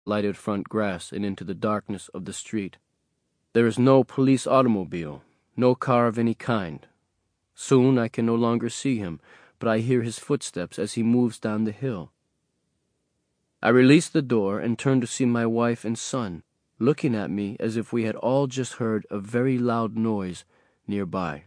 lighted front grass and into the darkness of the street. There is no police automobile, no car of any kind. Soon I can no longer see him, but I hear his footsteps as he moves down the hill. I release the door and turn to see my wife and son, looking at me as if we had all just heard a very loud noise nearby.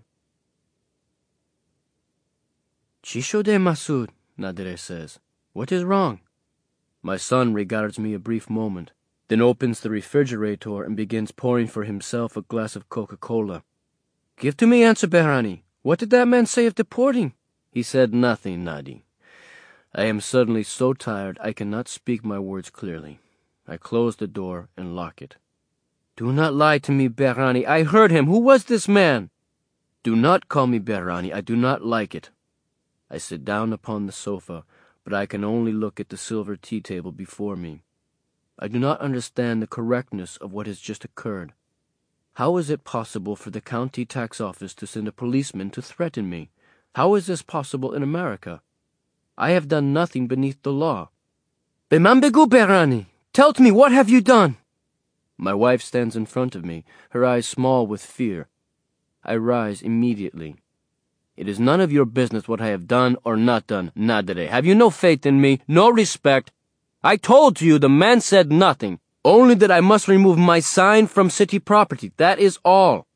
"Chishode, Masood," Nadere says. "What is wrong?" My son regards me a brief moment, then opens the refrigerator and begins pouring for himself a glass of Coca-Cola. "Give to me answer, Behrani. What did that man say of deporting?" "He said nothing, Nadi." I am suddenly so tired I cannot speak my words clearly. I close the door and lock it. "Do not lie to me, Behrani. I heard him. Who was this man?" "Do not call me Behrani. I do not like it." I sit down upon the sofa, but I can only look at the silver tea table before me. I do not understand the correctness of what has just occurred. How is it possible for the county tax office to send a policeman to threaten me? How is this possible in America? I have done nothing beneath the law. "Bemambegu, Behrani! Tell me, what have you done?" My wife stands in front of me, her eyes small with fear. I rise immediately. "It is none of your business what I have done or not done, Nadere. Have you no faith in me, no respect? I told you the man said nothing, only that I must remove my sign from city property. That is all."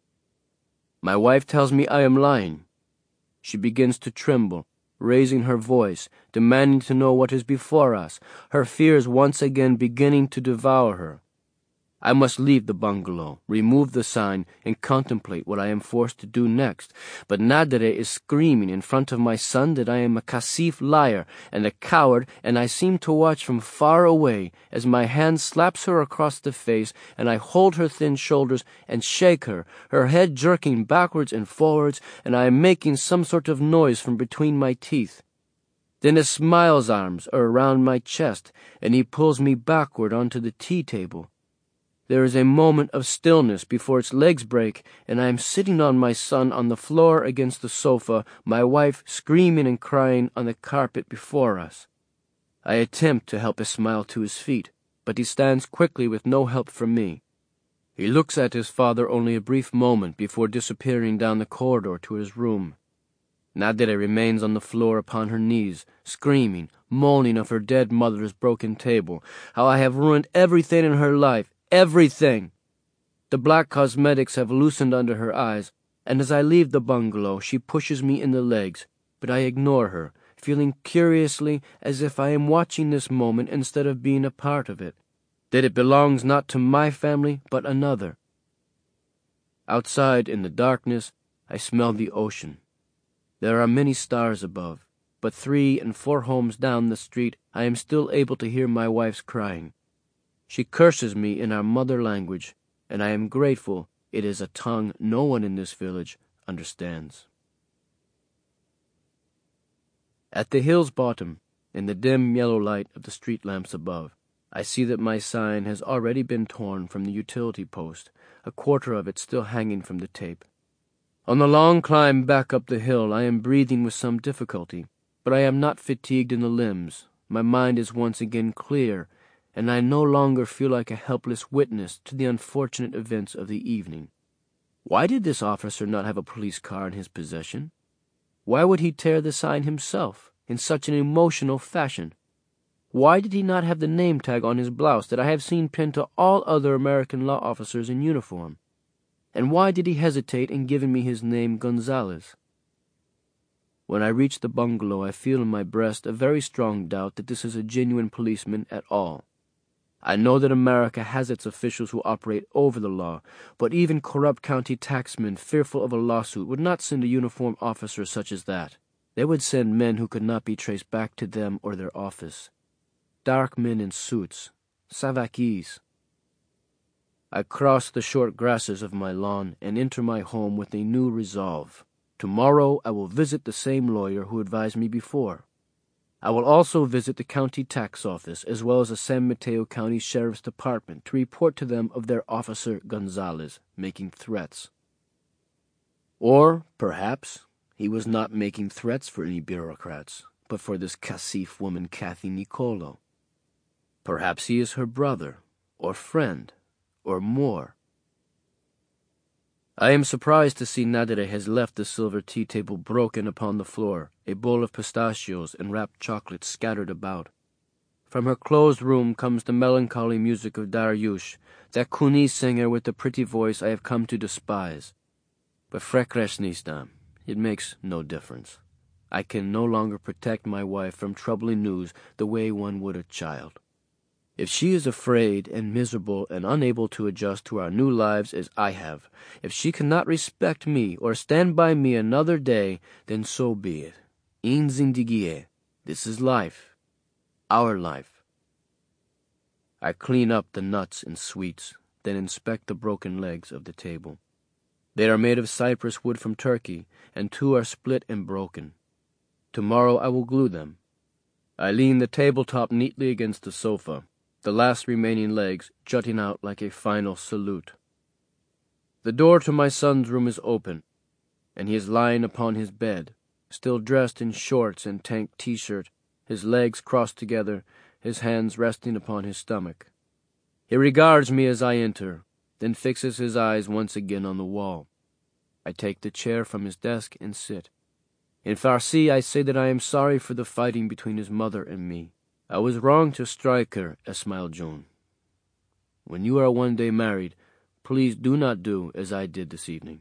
My wife tells me I am lying. She begins to tremble, raising her voice, demanding to know what is before us, her fears once again beginning to devour her. I must leave the bungalow, remove the sign, and contemplate what I am forced to do next. But Nadere is screaming in front of my son that I am a Kasif liar and a coward, and I seem to watch from far away as my hand slaps her across the face, and I hold her thin shoulders and shake her, her head jerking backwards and forwards, and I am making some sort of noise from between my teeth. Then Ismail's arms are around my chest, and he pulls me backward onto the tea table. There is a moment of stillness before its legs break, and I am sitting on my son on the floor against the sofa, my wife screaming and crying on the carpet before us. I attempt to help Ismail to his feet, but he stands quickly with no help from me. He looks at his father only a brief moment before disappearing down the corridor to his room. Nadere remains on the floor upon her knees, screaming, moaning of her dead mother's broken table, how I have ruined everything in her life, everything. The black cosmetics have loosened under her eyes, and as I leave the bungalow, she pushes me in the legs, but I ignore her, feeling curiously as if I am watching this moment instead of being a part of it, that it belongs not to my family, but another. Outside, in the darkness, I smell the ocean. There are many stars above, but 3 and 4 homes down the street, I am still able to hear my wife's crying. She curses me in our mother language, and I am grateful it is a tongue no one in this village understands. At the hill's bottom, in the dim yellow light of the street lamps above, I see that my sign has already been torn from the utility post, a quarter of it still hanging from the tape. On the long climb back up the hill, I am breathing with some difficulty, but I am not fatigued in the limbs. My mind is once again clear, and I no longer feel like a helpless witness to the unfortunate events of the evening. Why did this officer not have a police car in his possession? Why would he tear the sign himself, in such an emotional fashion? Why did he not have the name tag on his blouse that I have seen pinned to all other American law officers in uniform? And why did he hesitate in giving me his name, Gonzalez? When I reach the bungalow, I feel in my breast a very strong doubt that this is a genuine policeman at all. I know that America has its officials who operate over the law, but even corrupt county taxmen fearful of a lawsuit would not send a uniformed officer such as that. They would send men who could not be traced back to them or their office. Dark men in suits, savakis. I cross the short grasses of my lawn and enter my home with a new resolve. Tomorrow I will visit the same lawyer who advised me before. I will also visit the county tax office as well as the San Mateo County Sheriff's Department to report to them of their officer Gonzalez making threats. Or, perhaps, he was not making threats for any bureaucrats, but for this Kasif woman Kathy Nicolo. Perhaps he is her brother, or friend, or more. I am surprised to see Nadere has left the silver tea table broken upon the floor, a bowl of pistachios and wrapped chocolate scattered about. From her closed room comes the melancholy music of Dariush, that Kuni singer with the pretty voice I have come to despise. But Frekresnista, it makes no difference. I can no longer protect my wife from troubling news the way one would a child. If she is afraid and miserable and unable to adjust to our new lives as I have, if she cannot respect me or stand by me another day, then so be it. In zindigie, this is life, our life. I clean up the nuts and sweets, then inspect the broken legs of the table. They are made of cypress wood from Turkey, and 2 are split and broken. Tomorrow I will glue them. I lean the tabletop neatly against the sofa, the last remaining legs jutting out like a final salute. The door to my son's room is open, and he is lying upon his bed, still dressed in shorts and tank t-shirt, his legs crossed together, his hands resting upon his stomach. He regards me as I enter, then fixes his eyes once again on the wall. I take the chair from his desk and sit. In Farsi, I say that I am sorry for the fighting between his mother and me. I was wrong to strike her, Esmail June. When you are one day married, please do not do as I did this evening.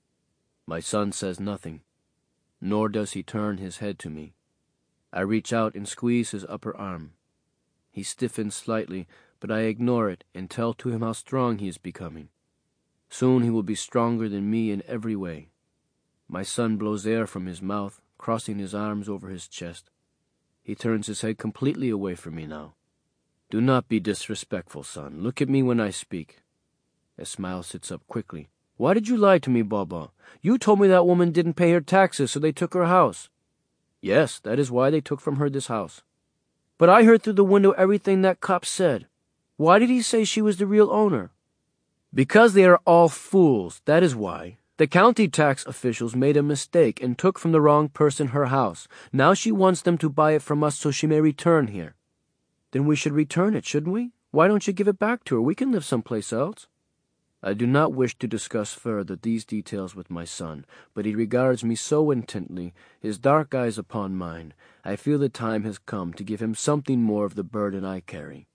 My son says nothing, nor does he turn his head to me. I reach out and squeeze his upper arm. He stiffens slightly, but I ignore it and tell to him how strong he is becoming. Soon he will be stronger than me in every way. My son blows air from his mouth, crossing his arms over his chest. He turns his head completely away from me now. Do not be disrespectful, son. Look at me when I speak. Esmail sits up quickly. Why did you lie to me, Baba? You told me that woman didn't pay her taxes, so they took her house. Yes, that is why they took from her this house. But I heard through the window everything that cop said. Why did he say she was the real owner? Because they are all fools, that is why. The county tax officials made a mistake and took from the wrong person her house. Now she wants them to buy it from us so she may return here. Then we should return it, shouldn't we? Why don't you give it back to her? We can live someplace else. I do not wish to discuss further these details with my son, but he regards me so intently, his dark eyes upon mine, I feel the time has come to give him something more of the burden I carry.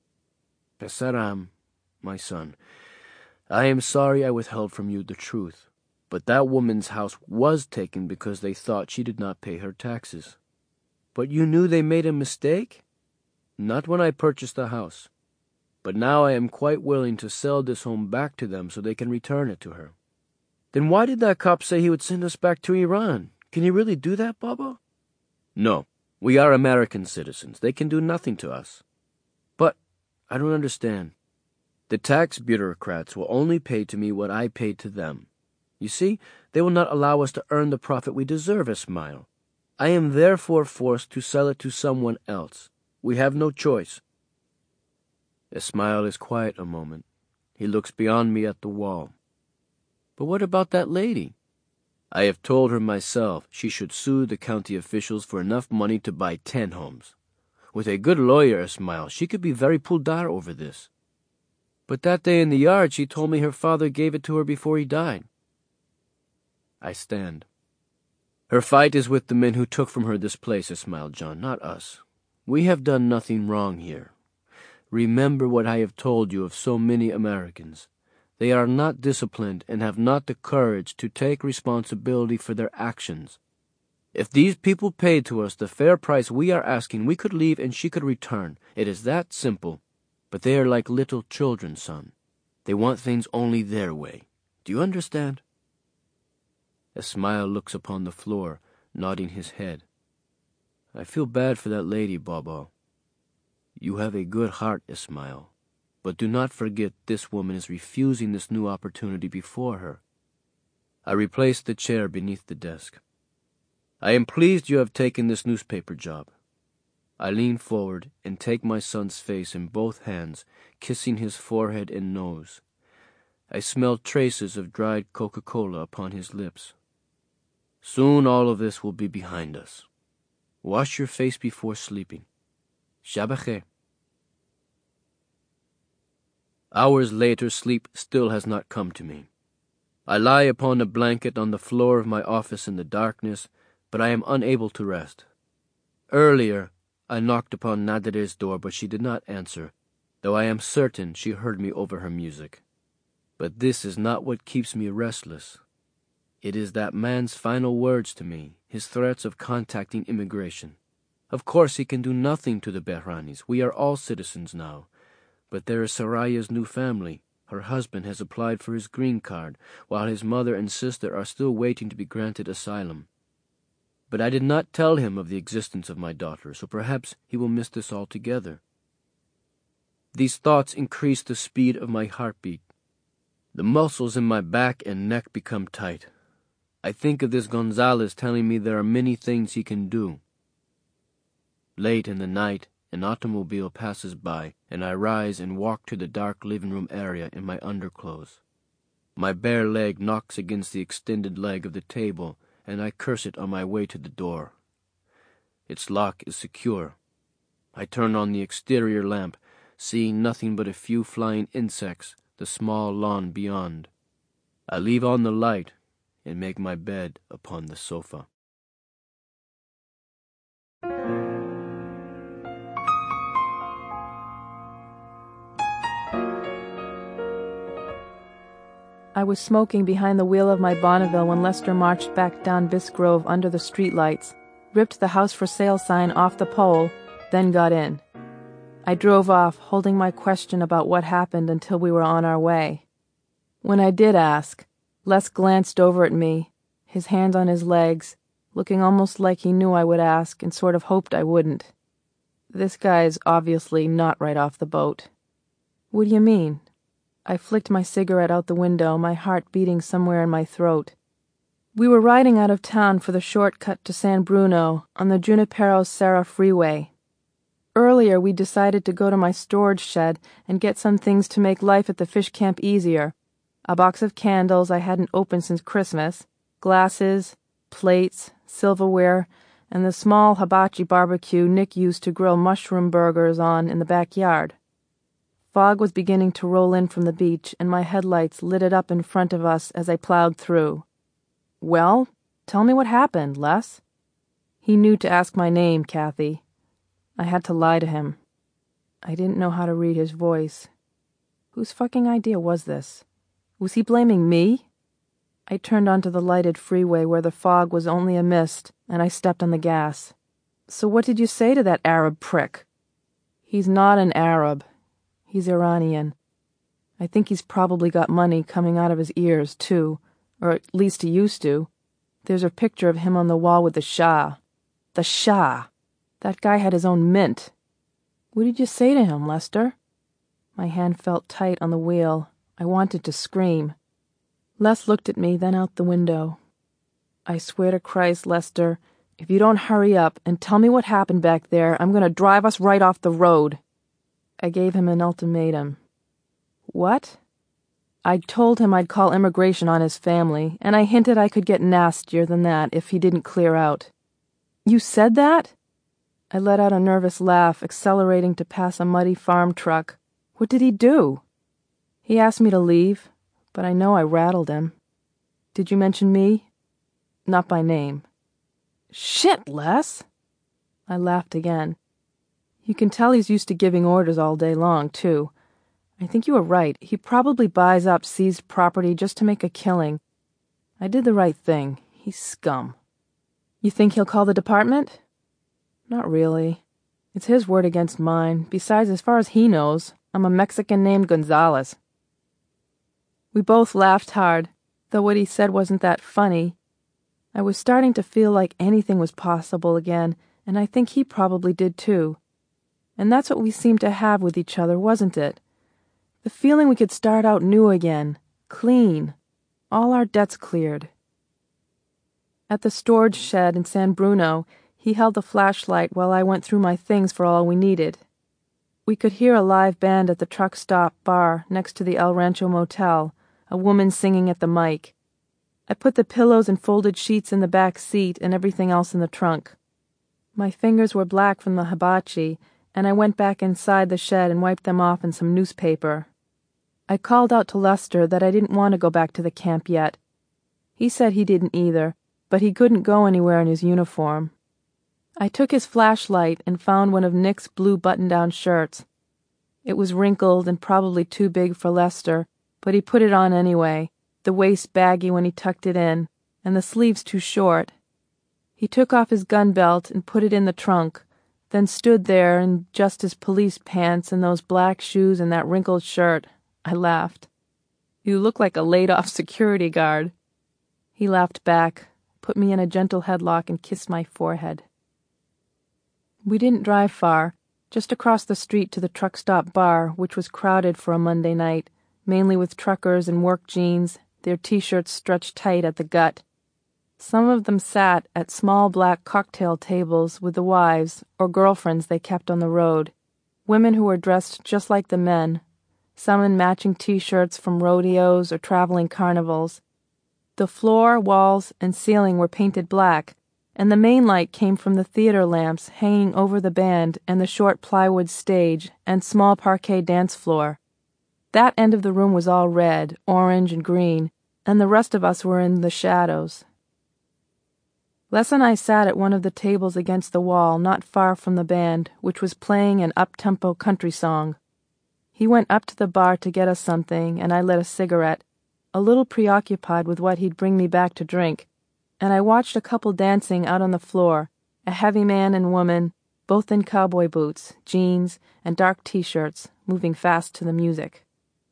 Pesaram, my son, I am sorry I withheld from you the truth. But that woman's house was taken because they thought she did not pay her taxes. But you knew they made a mistake? Not when I purchased the house. But now I am quite willing to sell this home back to them so they can return it to her. Then why did that cop say he would send us back to Iran? Can he really do that, Baba? No, we are American citizens. They can do nothing to us. But I don't understand. The tax bureaucrats will only pay to me what I paid to them. You see, they will not allow us to earn the profit we deserve, Esmail. I am therefore forced to sell it to someone else. We have no choice. Esmail is quiet a moment. He looks beyond me at the wall. But what about that lady? I have told her myself she should sue the county officials for enough money to buy 10 homes. With a good lawyer, Esmail, she could be very puldar over this. But that day in the yard she told me her father gave it to her before he died. I stand. Her fight is with the men who took from her this place, Esmail John, not us. We have done nothing wrong here. Remember what I have told you of so many Americans. They are not disciplined and have not the courage to take responsibility for their actions. If these people paid to us the fair price we are asking, we could leave and she could return. It is that simple. But they are like little children, son. They want things only their way. Do you understand? Esmail looks upon the floor, nodding his head. I feel bad for that lady, Baba. You have a good heart, Esmail, but do not forget this woman is refusing this new opportunity before her. I replace the chair beneath the desk. I am pleased you have taken this newspaper job. I lean forward and take my son's face in both hands, kissing his forehead and nose. I smell traces of dried Coca-Cola upon his lips. Soon all of this will be behind us. Wash your face before sleeping. Shabbat Hours later, sleep still has not come to me. I lie upon a blanket on the floor of my office in the darkness, but I am unable to rest. Earlier, I knocked upon Nadire's door, but she did not answer, though I am certain she heard me over her music. But this is not what keeps me restless. It is that man's final words to me, his threats of contacting immigration. Of course he can do nothing to the Behranis. We are all citizens now. But there is Saraya's new family. Her husband has applied for his green card, while his mother and sister are still waiting to be granted asylum. But I did not tell him of the existence of my daughter, so perhaps he will miss this altogether. These thoughts increase the speed of my heartbeat. The muscles in my back and neck become tight. I think of this Gonzalez telling me there are many things he can do. Late in the night, an automobile passes by, and I rise and walk to the dark living room area in my underclothes. My bare leg knocks against the extended leg of the table, and I curse it on my way to the door. Its lock is secure. I turn on the exterior lamp, seeing nothing but a few flying insects, the small lawn beyond. I leave on the light and make my bed upon the sofa. I was smoking behind the wheel of my Bonneville when Lester marched back down Bisk Grove under the streetlights, ripped the house for sale sign off the pole, then got in. I drove off, holding my question about what happened until we were on our way. When I did ask, Les glanced over at me, his hands on his legs, looking almost like he knew I would ask and sort of hoped I wouldn't. This guy's obviously not right off the boat. What do you mean? I flicked my cigarette out the window, my heart beating somewhere in my throat. We were riding out of town for the shortcut to San Bruno on the Junipero-Serra freeway. Earlier, we decided to go to my storage shed and get some things to make life at the fish camp easier. A box of candles I hadn't opened since Christmas, glasses, plates, silverware, and the small hibachi barbecue Nick used to grill mushroom burgers on in the backyard. Fog was beginning to roll in from the beach, and my headlights lit it up in front of us as I plowed through. "Well, tell me what happened, Les." He knew to ask my name, Kathy. I had to lie to him. I didn't know how to read his voice. Whose fucking idea was this? Was he blaming me? I turned onto the lighted freeway where the fog was only a mist, and I stepped on the gas. "So what did you say to that Arab prick?" "He's not an Arab. He's Iranian. I think he's probably got money coming out of his ears, too, or at least he used to. There's a picture of him on the wall with the Shah. The Shah! That guy had his own mint." "What did you say to him, Lester?" My hand felt tight on the wheel. I wanted to scream. Les looked at me, then out the window. "I swear to Christ, Lester, if you don't hurry up and tell me what happened back there, I'm going to drive us right off the road." I gave him an ultimatum. "What?" I told him I'd call immigration on his family, and I hinted I could get nastier than that if he didn't clear out. "You said that?" I let out a nervous laugh, accelerating to pass a muddy farm truck. "What did he do?" "He asked me to leave, but I know I rattled him." "Did you mention me?" "Not by name." "Shit, Les!" I laughed again. "You can tell he's used to giving orders all day long, too. I think you were right. He probably buys up seized property just to make a killing. I did the right thing. He's scum." "You think he'll call the department?" "Not really. It's his word against mine. Besides, as far as he knows, I'm a Mexican named Gonzalez." We both laughed hard, though what he said wasn't that funny. I was starting to feel like anything was possible again, and I think he probably did too. And that's what we seemed to have with each other, wasn't it? The feeling we could start out new again, clean, all our debts cleared. At the storage shed in San Bruno, he held the flashlight while I went through my things for all we needed. We could hear a live band at the truck stop bar next to the El Rancho Motel, a woman singing at the mic. I put the pillows and folded sheets in the back seat and everything else in the trunk. My fingers were black from the hibachi, and I went back inside the shed and wiped them off in some newspaper. I called out to Lester that I didn't want to go back to the camp yet. He said he didn't either, but he couldn't go anywhere in his uniform. I took his flashlight and found one of Nick's blue button-down shirts. It was wrinkled and probably too big for Lester, but he put it on anyway, the waist baggy when he tucked it in, and the sleeves too short. He took off his gun belt and put it in the trunk, then stood there in just his police pants and those black shoes and that wrinkled shirt. I laughed. "You look like a laid-off security guard." He laughed back, put me in a gentle headlock, and kissed my forehead. We didn't drive far, just across the street to the truck stop bar, which was crowded for a Monday night, mainly with truckers in work jeans, their T-shirts stretched tight at the gut. Some of them sat at small black cocktail tables with the wives or girlfriends they kept on the road, women who were dressed just like the men, some in matching T-shirts from rodeos or traveling carnivals. The floor, walls, and ceiling were painted black, and the main light came from the theater lamps hanging over the band and the short plywood stage and small parquet dance floor. That end of the room was all red, orange, and green, and the rest of us were in the shadows. Les and I sat at one of the tables against the wall not far from the band, which was playing an up-tempo country song. He went up to the bar to get us something, and I lit a cigarette, a little preoccupied with what he'd bring me back to drink, and I watched a couple dancing out on the floor, a heavy man and woman, both in cowboy boots, jeans, and dark T-shirts, moving fast to the music.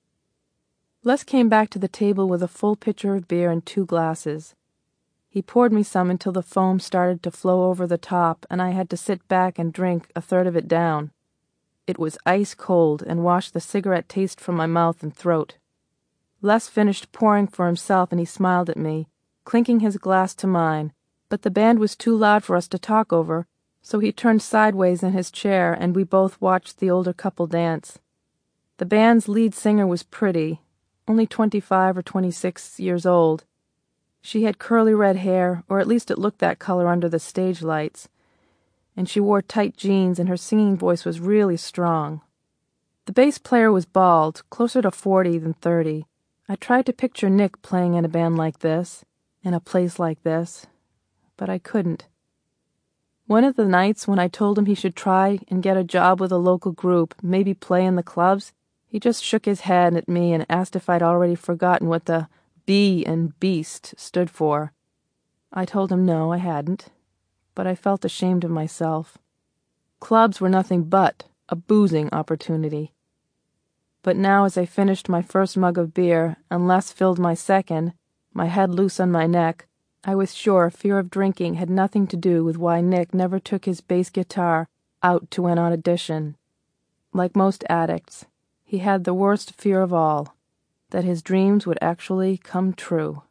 Les came back to the table with a full pitcher of beer and 2 glasses. He poured me some until the foam started to flow over the top, and I had to sit back and drink a third of it down. It was ice cold and washed the cigarette taste from my mouth and throat. Les finished pouring for himself, and he smiled at me, clinking his glass to mine, but the band was too loud for us to talk over, so he turned sideways in his chair and we both watched the older couple dance. The band's lead singer was pretty, only 25 or 26 years old. She had curly red hair, or at least it looked that color under the stage lights, and she wore tight jeans, and her singing voice was really strong. The bass player was bald, closer to 40 than 30. I tried to picture Nick playing in a band like this, in a place like this, but I couldn't. One of the nights when I told him he should try and get a job with a local group, maybe play in the clubs, he just shook his head at me and asked if I'd already forgotten what the B and Beast stood for. I told him no, I hadn't, but I felt ashamed of myself. Clubs were nothing but a boozing opportunity. But now, as I finished my first mug of beer and Les filled my second, my head loose on my neck, I was sure fear of drinking had nothing to do with why Nick never took his bass guitar out to an audition. Like most addicts, he had the worst fear of all, that his dreams would actually come true.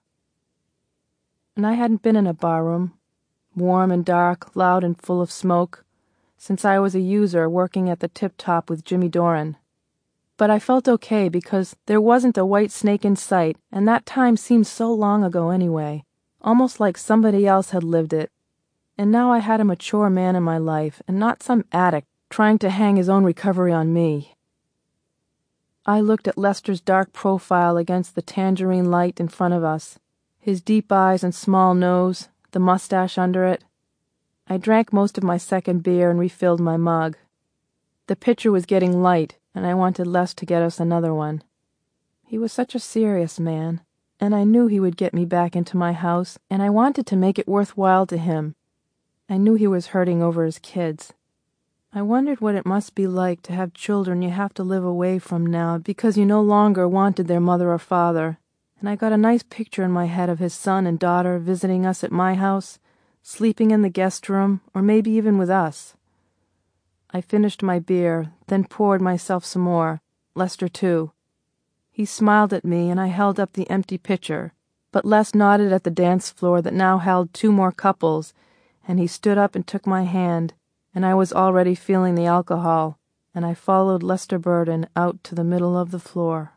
And I hadn't been in a barroom, warm and dark, loud and full of smoke, since I was a user working at the Tip Top with Jimmy Doran. But I felt okay because there wasn't a white snake in sight, and that time seemed so long ago anyway, almost like somebody else had lived it. And now I had a mature man in my life, and not some addict trying to hang his own recovery on me. I looked at Lester's dark profile against the tangerine light in front of us, his deep eyes and small nose, the mustache under it. I drank most of my second beer and refilled my mug. The pitcher was getting light, and I wanted Les to get us another one. He was such a serious man, and I knew he would get me back into my house, and I wanted to make it worthwhile to him. I knew he was hurting over his kids. I wondered what it must be like to have children you have to live away from now because you no longer wanted their mother or father, and I got a nice picture in my head of his son and daughter visiting us at my house, sleeping in the guest room, or maybe even with us. I finished my beer, then poured myself some more, Lester too. He smiled at me, and I held up the empty pitcher, but Les nodded at the dance floor that now held 2 more couples, and he stood up and took my hand, and I was already feeling the alcohol, and I followed Lester Burden out to the middle of the floor.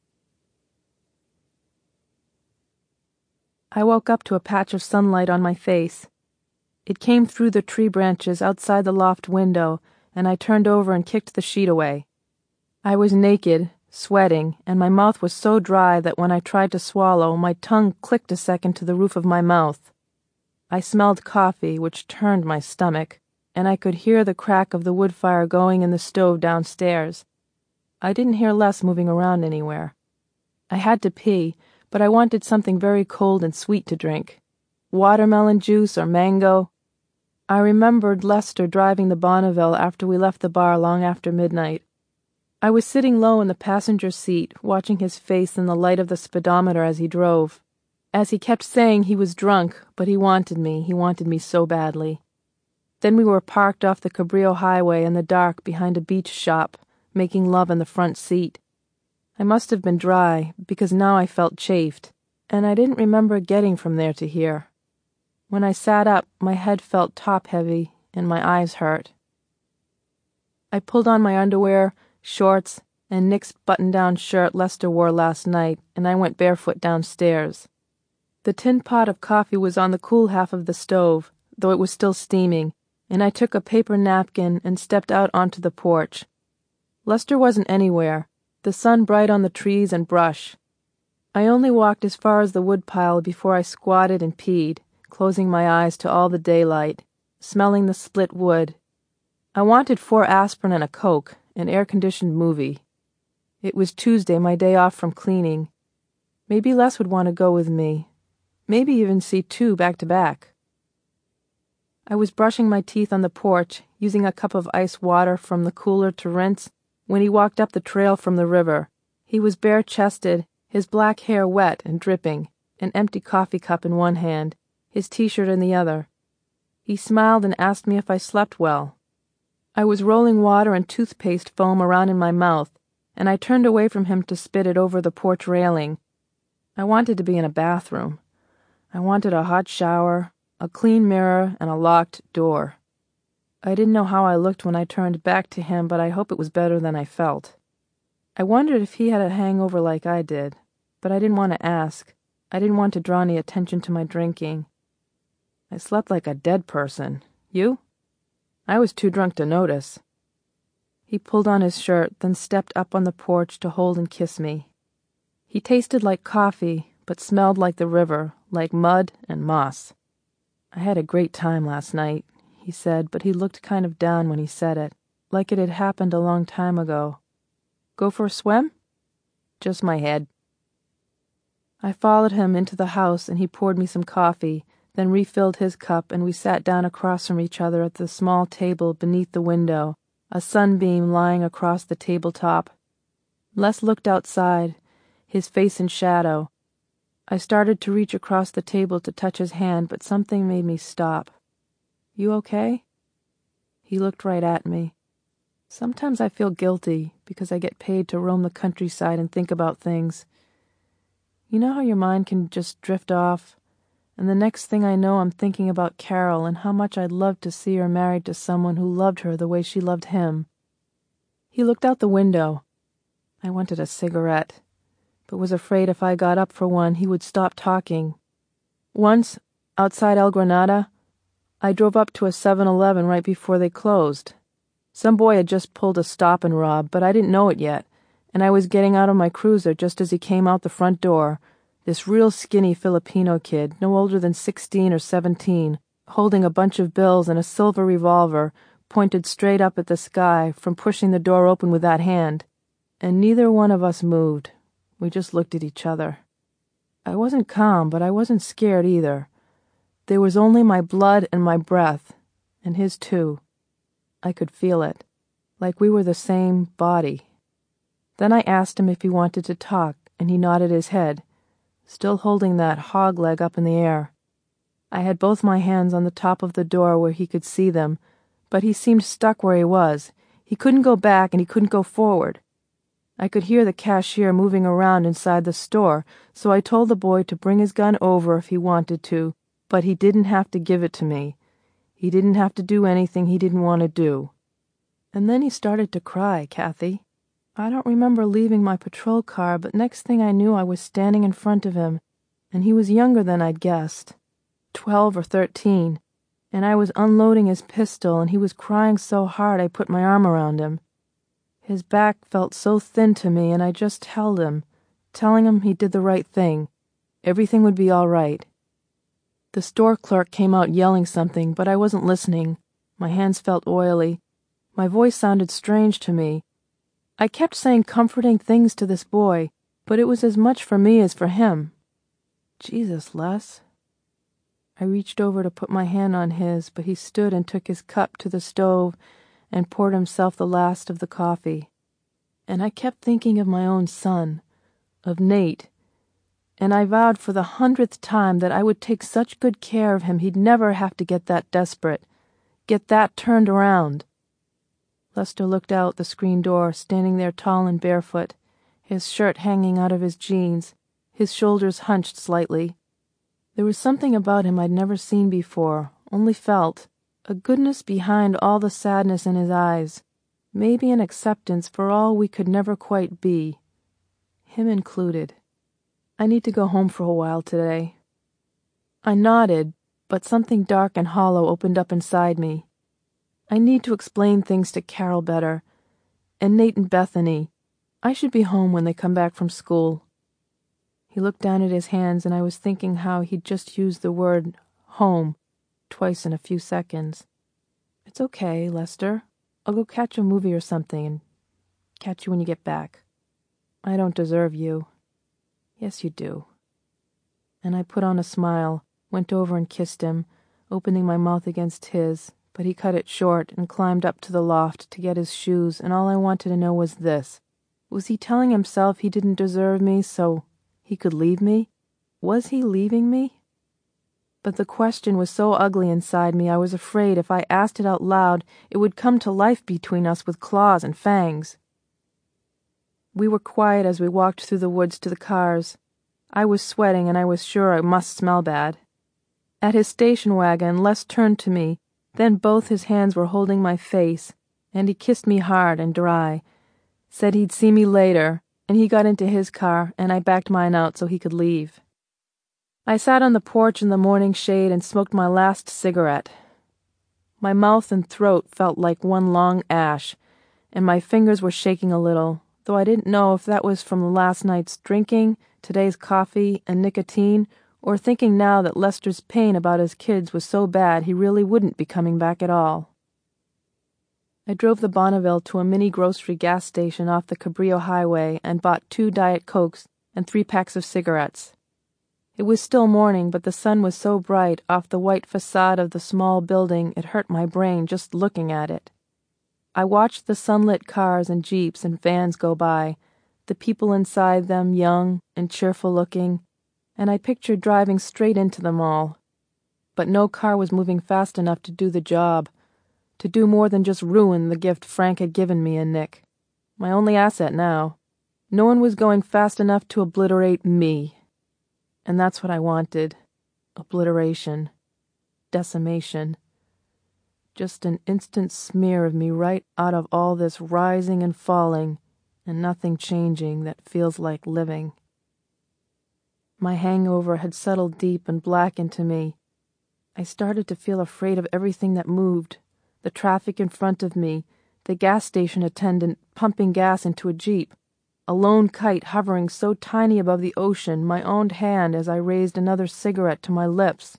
I woke up to a patch of sunlight on my face. It came through the tree branches outside the loft window, and I turned over and kicked the sheet away. I was naked, sweating, and my mouth was so dry that when I tried to swallow, my tongue clicked a second to the roof of my mouth. I smelled coffee, which turned my stomach, and I could hear the crack of the wood fire going in the stove downstairs. I didn't hear Les moving around anywhere. I had to pee, but I wanted something very cold and sweet to drink. Watermelon juice or mango. I remembered Lester driving the Bonneville after we left the bar long after midnight. I was sitting low in the passenger seat, watching his face in the light of the speedometer as he drove. As he kept saying he was drunk, but he wanted me so badly. Then we were parked off the Cabrillo Highway in the dark behind a beach shop, making love in the front seat. I must have been dry, because now I felt chafed, and I didn't remember getting from there to here. When I sat up, my head felt top-heavy, and my eyes hurt. I pulled on my underwear, shorts, and Nick's button-down shirt Lester wore last night, and I went barefoot downstairs. The tin pot of coffee was on the cool half of the stove, though it was still steaming, and I took a paper napkin and stepped out onto the porch. Lester wasn't anywhere, the sun bright on the trees and brush. I only walked as far as the woodpile before I squatted and peed, closing my eyes to all the daylight, smelling the split wood. I wanted 4 aspirin and a Coke, an air-conditioned movie. It was Tuesday, my day off from cleaning. Maybe Les would want to go with me. Maybe even see 2 back-to-back. I was brushing my teeth on the porch, using a cup of ice water from the cooler to rinse, when he walked up the trail from the river. He was bare-chested, his black hair wet and dripping, an empty coffee cup in one hand, his T-shirt in the other. He smiled and asked me if I slept well. I was rolling water and toothpaste foam around in my mouth, and I turned away from him to spit it over the porch railing. I wanted to be in a bathroom. I wanted a hot shower, a clean mirror, and a locked door. I didn't know how I looked when I turned back to him, but I hope it was better than I felt. I wondered if he had a hangover like I did, but I didn't want to ask. I didn't want to draw any attention to my drinking. I slept like a dead person. You? I was too drunk to notice. He pulled on his shirt, then stepped up on the porch to hold and kiss me. He tasted like coffee, but smelled like the river, like mud and moss. I had a great time last night, he said, but he looked kind of down when he said it, like it had happened a long time ago. Go for a swim? Just my head. I followed him into the house, and he poured me some coffee, then refilled his cup, and we sat down across from each other at the small table beneath the window, a sunbeam lying across the tabletop. Les looked outside, his face in shadow. I started to reach across the table to touch his hand, but something made me stop. You okay? He looked right at me. Sometimes I feel guilty because I get paid to roam the countryside and think about things. You know how your mind can just drift off, and the next thing I know I'm thinking about Carol and how much I'd love to see her married to someone who loved her the way she loved him. He looked out the window. I wanted a cigarette, but was afraid if I got up for one he would stop talking. Once, outside El Granada, I drove up to a 7-Eleven right before they closed. Some boy had just pulled a stop and rob, but I didn't know it yet, and I was getting out of my cruiser just as he came out the front door, this real skinny Filipino kid, no older than 16 or 17, holding a bunch of bills and a silver revolver pointed straight up at the sky from pushing the door open with that hand. And neither one of us moved. We just looked at each other. I wasn't calm, but I wasn't scared either. There was only my blood and my breath, and his too. I could feel it, like we were the same body. Then I asked him if he wanted to talk, and he nodded his head, still holding that hog leg up in the air. I had both my hands on the top of the door where he could see them, but he seemed stuck where he was. He couldn't go back and he couldn't go forward. I could hear the cashier moving around inside the store, so I told the boy to bring his gun over if he wanted to, but he didn't have to give it to me. He didn't have to do anything he didn't want to do. And then he started to cry, Kathy. I don't remember leaving my patrol car, but next thing I knew I was standing in front of him, and he was younger than I'd guessed, 12 or 13, and I was unloading his pistol, and he was crying so hard I put my arm around him. His back felt so thin to me, and I just held him, telling him he did the right thing. Everything would be all right. The store clerk came out yelling something, but I wasn't listening. My hands felt oily. My voice sounded strange to me. I kept saying comforting things to this boy, but it was as much for me as for him. Jesus, Les. I reached over to put my hand on his, but he stood and took his cup to the stove and poured himself the last of the coffee. And I kept thinking of my own son, of Nate, and I vowed for the 100th time that I would take such good care of him he'd never have to get that desperate, get that turned around. Lester looked out the screen door, standing there tall and barefoot, his shirt hanging out of his jeans, his shoulders hunched slightly. There was something about him I'd never seen before, only felt, a goodness behind all the sadness in his eyes, maybe an acceptance for all we could never quite be, him included. I need to go home for a while today. I nodded, but something dark and hollow opened up inside me. I need to explain things to Carol better, and Nate and Bethany. I should be home when they come back from school. He looked down at his hands, and I was thinking how he'd just used the word home twice in a few seconds. It's okay, Lester. I'll go catch a movie or something and catch you when you get back. I don't deserve you. Yes, you do. And I put on a smile, went over and kissed him, opening my mouth against his, but he cut it short and climbed up to the loft to get his shoes, and all I wanted to know was this. Was he telling himself he didn't deserve me so he could leave me? Was he leaving me? But the question was so ugly inside me I was afraid if I asked it out loud it would come to life between us with claws and fangs. We were quiet as we walked through the woods to the cars. I was sweating, and I was sure I must smell bad. At his station wagon, Les turned to me, then both his hands were holding my face, and he kissed me hard and dry, said he'd see me later, and he got into his car, and I backed mine out so he could leave. I sat on the porch in the morning shade and smoked my last cigarette. My mouth and throat felt like one long ash, and my fingers were shaking a little, though I didn't know if that was from last night's drinking, today's coffee, and nicotine, or thinking now that Lester's pain about his kids was so bad he really wouldn't be coming back at all. I drove the Bonneville to a mini grocery gas station off the Cabrillo Highway and bought 2 Diet Cokes and 3 packs of cigarettes. It was still morning, but the sun was so bright off the white facade of the small building it hurt my brain just looking at it. I watched the sunlit cars and jeeps and vans go by, the people inside them young and cheerful-looking, and I pictured driving straight into them all. But no car was moving fast enough to do the job, to do more than just ruin the gift Frank had given me and Nick, my only asset now. No one was going fast enough to obliterate me. And that's what I wanted. Obliteration. Decimation. Just an instant smear of me right out of all this rising and falling, and nothing changing that feels like living. My hangover had settled deep and black into me. I started to feel afraid of everything that moved, the traffic in front of me, the gas station attendant pumping gas into a jeep, a lone kite hovering so tiny above the ocean, my own hand as I raised another cigarette to my lips.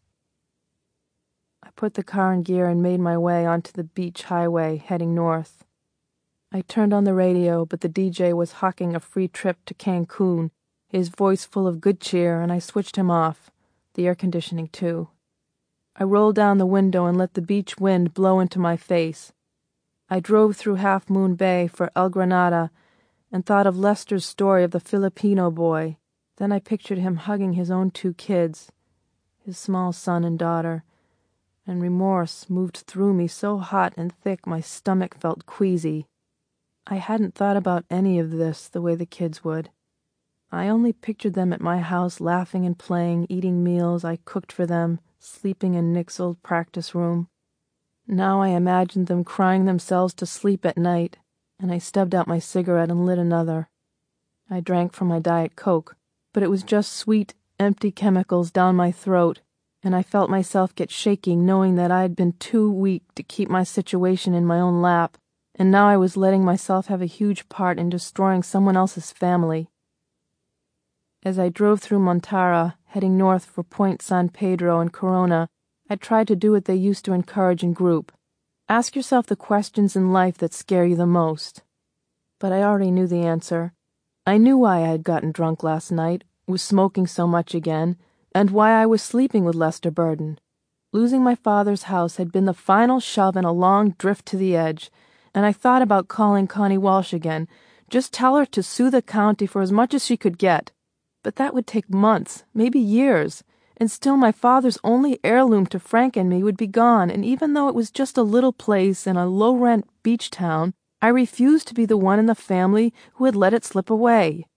I put the car in gear and made my way onto the beach highway, heading north. I turned on the radio, but the DJ was hawking a free trip to Cancun, his voice full of good cheer, and I switched him off, the air conditioning too. I rolled down the window and let the beach wind blow into my face. I drove through Half Moon Bay for El Granada and thought of Lester's story of the Filipino boy. Then I pictured him hugging his own 2 kids, his small son and daughter, and remorse moved through me so hot and thick my stomach felt queasy. I hadn't thought about any of this the way the kids would. I only pictured them at my house laughing and playing, eating meals I cooked for them, sleeping in Nick's old practice room. Now I imagined them crying themselves to sleep at night, and I stubbed out my cigarette and lit another. I drank from my Diet Coke, but it was just sweet, empty chemicals down my throat, and I felt myself get shaking knowing that I had been too weak to keep my situation in my own lap, and now I was letting myself have a huge part in destroying someone else's family. As I drove through Montara, heading north for Point San Pedro and Corona, I tried to do what they used to encourage in group. Ask yourself the questions in life that scare you the most. But I already knew the answer. I knew why I had gotten drunk last night, was smoking so much again, and why I was sleeping with Lester Burden. Losing my father's house had been the final shove in a long drift to the edge, and I thought about calling Connie Walsh again. Just tell her to sue the county for as much as she could get. But that would take months, maybe years, and still my father's only heirloom to Frank and me would be gone, and even though it was just a little place in a low-rent beach town, I refused to be the one in the family who had let it slip away.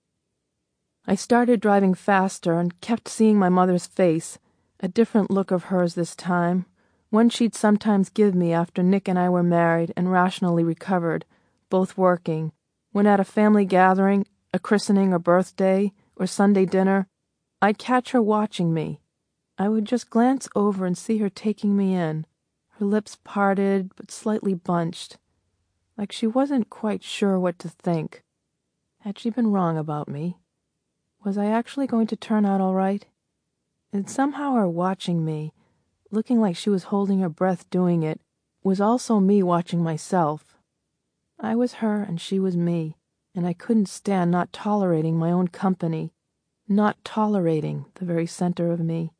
I started driving faster and kept seeing my mother's face, a different look of hers this time, one she'd sometimes give me after Nick and I were married and rationally recovered, both working, when at a family gathering, a christening or birthday, or Sunday dinner, I'd catch her watching me. I would just glance over and see her taking me in, her lips parted but slightly bunched, like she wasn't quite sure what to think. Had she been wrong about me? Was I actually going to turn out all right? And somehow her watching me, looking like she was holding her breath doing it, was also me watching myself. I was her and she was me, and I couldn't stand not tolerating my own company, not tolerating the very center of me.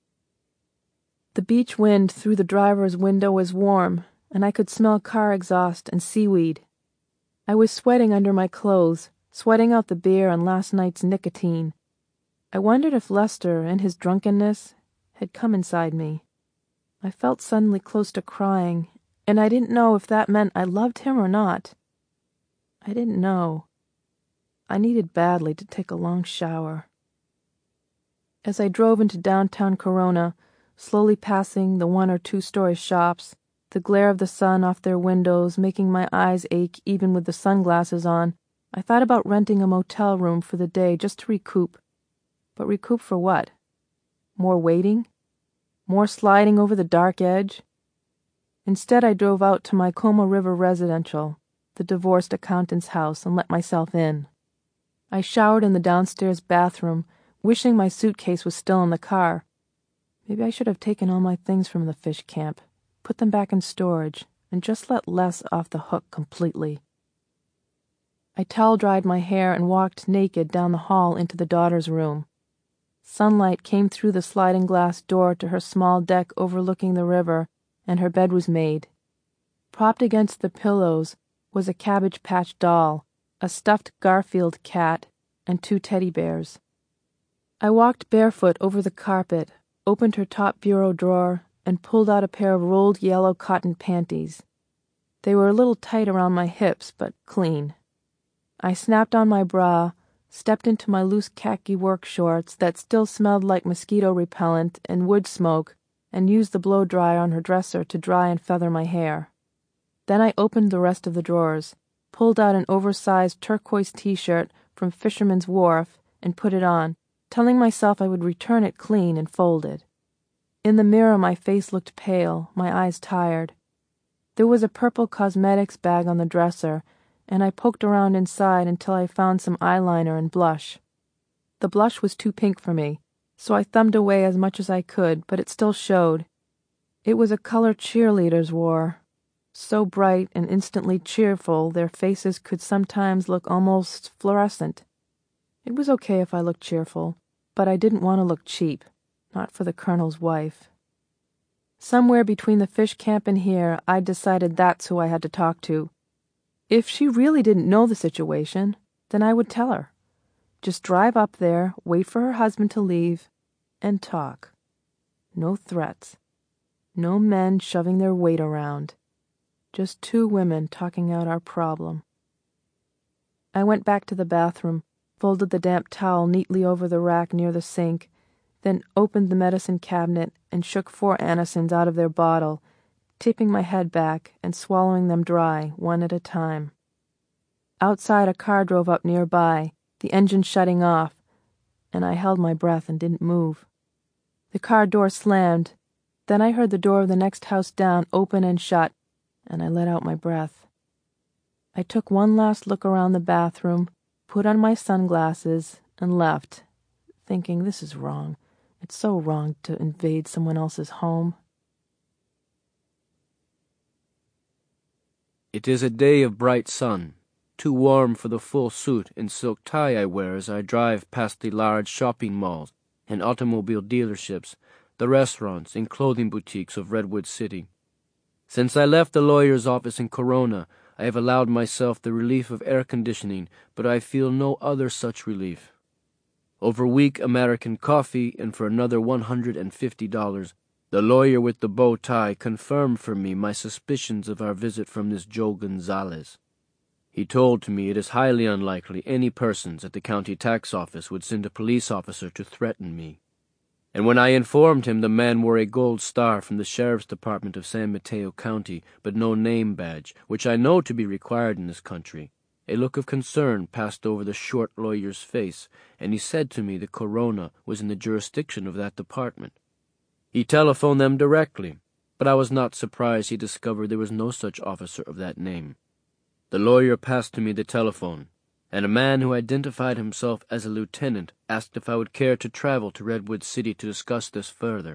The beach wind through the driver's window was warm, and I could smell car exhaust and seaweed. I was sweating under my clothes, sweating out the beer and last night's nicotine. I wondered if Lester, in his drunkenness, had come inside me. I felt suddenly close to crying, and I didn't know if that meant I loved him or not. I didn't know. I needed badly to take a long shower. As I drove into downtown Corona, slowly passing the 1 or 2 story shops, the glare of the sun off their windows making my eyes ache even with the sunglasses on, I thought about renting a motel room for the day just to recoup. But recoup for what? More waiting? More sliding over the dark edge? Instead, I drove out to my Como River residential, the divorced accountant's house, and let myself in. I showered in the downstairs bathroom, wishing my suitcase was still in the car. Maybe I should have taken all my things from the fish camp, put them back in storage, and just let Les off the hook completely. I towel-dried my hair and walked naked down the hall into the daughter's room. Sunlight came through the sliding glass door to her small deck overlooking the river, and her bed was made. Propped against the pillows was a Cabbage Patch doll, a stuffed Garfield cat, and 2 teddy bears. I walked barefoot over the carpet, opened her top bureau drawer, and pulled out a pair of rolled yellow cotton panties. They were a little tight around my hips, but clean. I snapped on my bra, stepped into my loose khaki work shorts that still smelled like mosquito repellent and wood smoke, and used the blow-dryer on her dresser to dry and feather my hair. Then I opened the rest of the drawers, pulled out an oversized turquoise t-shirt from Fisherman's Wharf, and put it on, telling myself I would return it clean and folded. In the mirror my face looked pale, my eyes tired. There was a purple cosmetics bag on the dresser, and I poked around inside until I found some eyeliner and blush. The blush was too pink for me, so I thumbed away as much as I could, but it still showed. It was a color cheerleaders wore, so bright and instantly cheerful their faces could sometimes look almost fluorescent. It was okay if I looked cheerful, but I didn't want to look cheap, not for the Colonel's wife. Somewhere between the fish camp and here, I'd decided that's who I had to talk to. If she really didn't know the situation, then I would tell her. Just drive up there, wait for her husband to leave, and talk. No threats. No men shoving their weight around. Just 2 women talking out our problem. I went back to the bathroom, folded the damp towel neatly over the rack near the sink, then opened the medicine cabinet and shook 4 Anisons out of their bottle, tipping my head back and swallowing them dry, one at a time. Outside, a car drove up nearby, the engine shutting off, and I held my breath and didn't move. The car door slammed, then I heard the door of the next house down open and shut, and I let out my breath. I took one last look around the bathroom, put on my sunglasses, and left, thinking this is wrong. It's so wrong to invade someone else's home. It is a day of bright sun, too warm for the full suit and silk tie I wear as I drive past the large shopping malls and automobile dealerships, the restaurants and clothing boutiques of Redwood City. Since I left the lawyer's office in Corona, I have allowed myself the relief of air conditioning, but I feel no other such relief. Over weak American coffee and for another $150, the lawyer with the bow tie confirmed for me my suspicions of our visit from this Joe Gonzalez. He told me it is highly unlikely any persons at the county tax office would send a police officer to threaten me. And when I informed him the man wore a gold star from the sheriff's department of San Mateo County, but no name badge, which I know to be required in this country, a look of concern passed over the short lawyer's face, and he said to me that Corona was in the jurisdiction of that department. He telephoned them directly, but I was not surprised he discovered there was no such officer of that name. The lawyer passed to me the telephone, and a man who identified himself as a lieutenant asked if I would care to travel to Redwood City to discuss this further.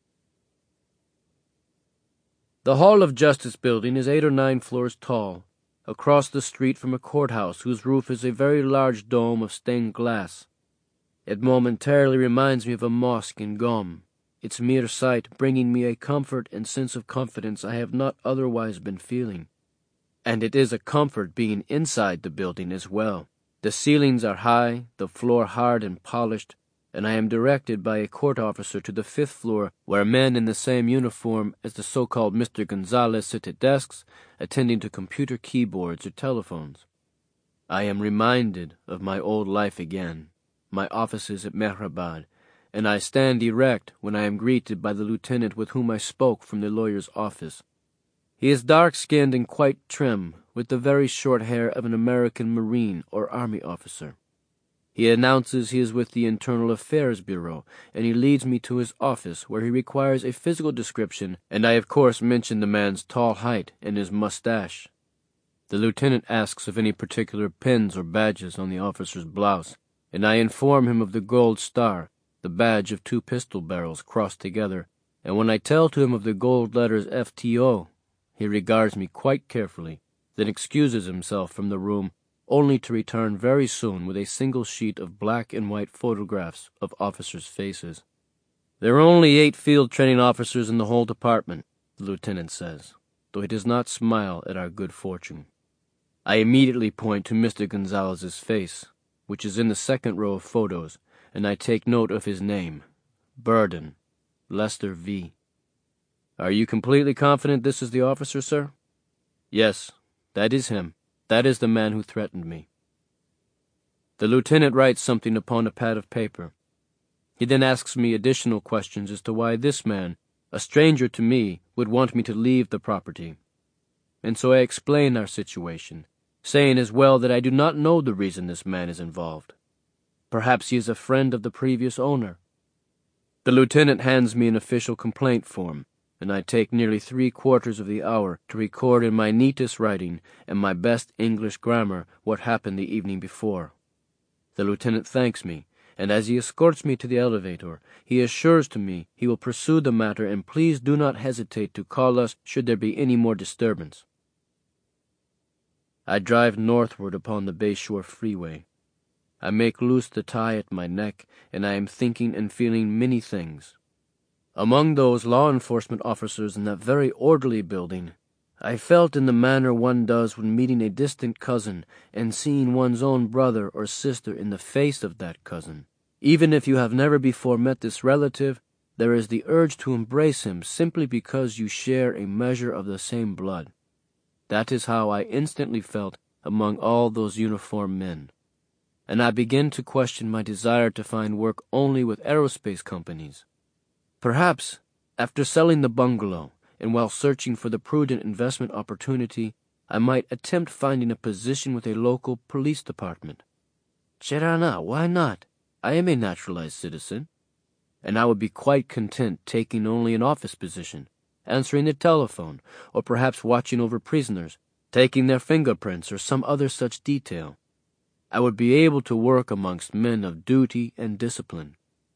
The Hall of Justice building is 8 or 9 floors tall, across the street from a courthouse whose roof is a very large dome of stained glass. It momentarily reminds me of a mosque in Qom, its mere sight bringing me a comfort and sense of confidence I have not otherwise been feeling. And it is a comfort being inside the building as well. The ceilings are high, the floor hard and polished, and I am directed by a court officer to the 5th floor where men in the same uniform as the so-called Mr. Gonzalez sit at desks, attending to computer keyboards or telephones. I am reminded of my old life again, my offices at Mehrabad, and I stand erect when I am greeted by the lieutenant with whom I spoke from the lawyer's office. He is dark-skinned and quite trim, with the very short hair of an American Marine or Army officer. He announces he is with the Internal Affairs Bureau, and he leads me to his office, where he requires a physical description, and I of course mention the man's tall height and his mustache. The lieutenant asks if any particular pins or badges on the officer's blouse, and I inform him of the gold star, the badge of 2 pistol barrels crossed together, and when I tell to him of the gold letters FTO, he regards me quite carefully, then excuses himself from the room, only to return very soon with a single sheet of black and white photographs of officers' faces. There are only 8 field training officers in the whole department, the lieutenant says, though he does not smile at our good fortune. I immediately point to Mr. Gonzalez's face, which is in the 2nd row of photos, and I take note of his name, Burden, Lester V. Are you completely confident this is the officer, sir? Yes, that is him. That is the man who threatened me. The lieutenant writes something upon a pad of paper. He then asks me additional questions as to why this man, a stranger to me, would want me to leave the property. And so I explain our situation, saying as well that I do not know the reason this man is involved. Perhaps he is a friend of the previous owner. The lieutenant hands me an official complaint form, and I take nearly 3/4 of the hour to record in my neatest writing and my best English grammar what happened the evening before. The lieutenant thanks me, and as he escorts me to the elevator, he assures to me he will pursue the matter and please do not hesitate to call us should there be any more disturbance. I drive northward upon the Bayshore Freeway. I make loose the tie at my neck, and I am thinking and feeling many things. Among those law enforcement officers in that very orderly building, I felt in the manner one does when meeting a distant cousin and seeing one's own brother or sister in the face of that cousin. Even if you have never before met this relative, there is the urge to embrace him simply because you share a measure of the same blood. That is how I instantly felt among all those uniformed men. And I begin to question my desire to find work only with aerospace companies. Perhaps, after selling the bungalow, and while searching for the prudent investment opportunity, I might attempt finding a position with a local police department. Cherana, why not? I am a naturalized citizen. And I would be quite content taking only an office position, answering the telephone, or perhaps watching over prisoners, taking their fingerprints or some other such detail. I would be able to work amongst men of duty and discipline.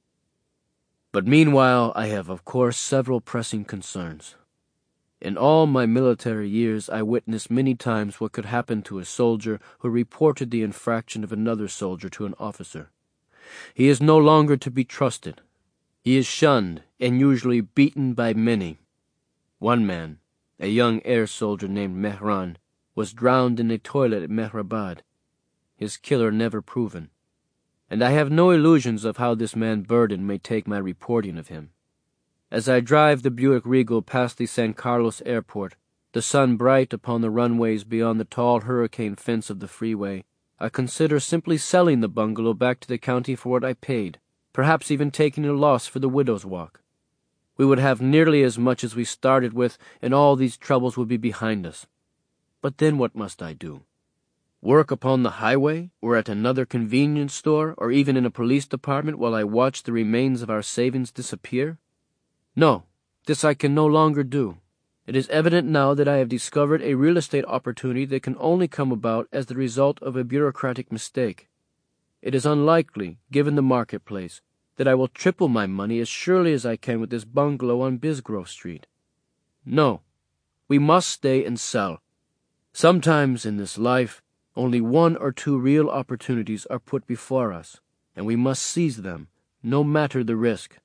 But meanwhile I have, of course, several pressing concerns. In all my military years I witnessed many times what could happen to a soldier who reported the infraction of another soldier to an officer. He is no longer to be trusted. He is shunned and usually beaten by many. One man, a young air soldier named Mehran, was drowned in a toilet at Mehrabad, his killer never proven, and I have no illusions of how this man Burden may take my reporting of him. As I drive the Buick Regal past the San Carlos airport, the sun bright upon the runways beyond the tall hurricane fence of the freeway, I consider simply selling the bungalow back to the county for what I paid, perhaps even taking a loss for the widow's walk. We would have nearly as much as we started with, and all these troubles would be behind us. But then what must I do? Work upon the highway, or at another convenience store, or even in a police department while I watch the remains of our savings disappear? No, this I can no longer do. It is evident now that I have discovered a real estate opportunity that can only come about as the result of a bureaucratic mistake. It is unlikely, given the marketplace, that I will triple my money as surely as I can with this bungalow on Bisgrove Street. No, we must stay and sell. Sometimes in this life, only one or two real opportunities are put before us, and we must seize them, no matter the risk.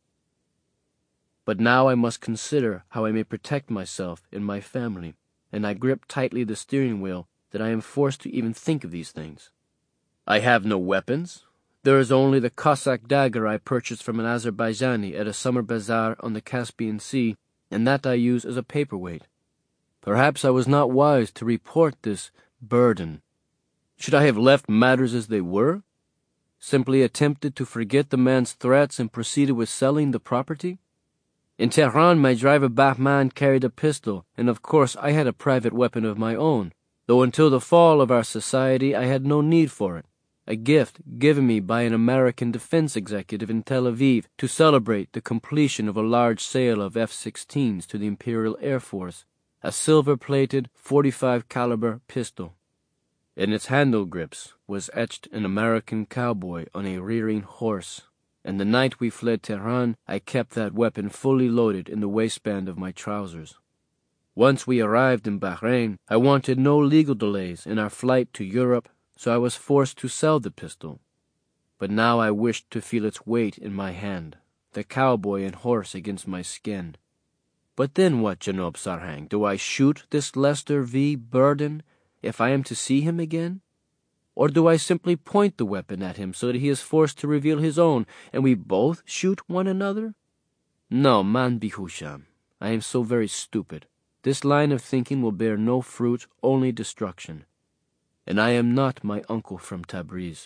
But now I must consider how I may protect myself and my family, and I grip tightly the steering wheel that I am forced to even think of these things. I have no weapons. There is only the Cossack dagger I purchased from an Azerbaijani at a summer bazaar on the Caspian Sea, and that I use as a paperweight. Perhaps I was not wise to report this burden. Should I have left matters as they were? Simply attempted to forget the man's threats and proceeded with selling the property? In Tehran, my driver Bahman carried a pistol, and of course I had a private weapon of my own, though until the fall of our society I had no need for it, a gift given me by an American defense executive in Tel Aviv to celebrate the completion of a large sale of F-16s to the Imperial Air Force, a silver-plated .45 caliber pistol. In its handle grips was etched an American cowboy on a rearing horse, and the night we fled Tehran, I kept that weapon fully loaded in the waistband of my trousers. Once we arrived in Bahrain, I wanted no legal delays in our flight to Europe, so I was forced to sell the pistol. But now I wished to feel its weight in my hand, the cowboy and horse against my skin. But then what, Janob Sarhang? Do I shoot this Lester V. Burden if I am to see him again? Or do I simply point the weapon at him so that he is forced to reveal his own, and we both shoot one another? No, man Bihusham, I am so very stupid. This line of thinking will bear no fruit, only destruction. And I am not my uncle from Tabriz.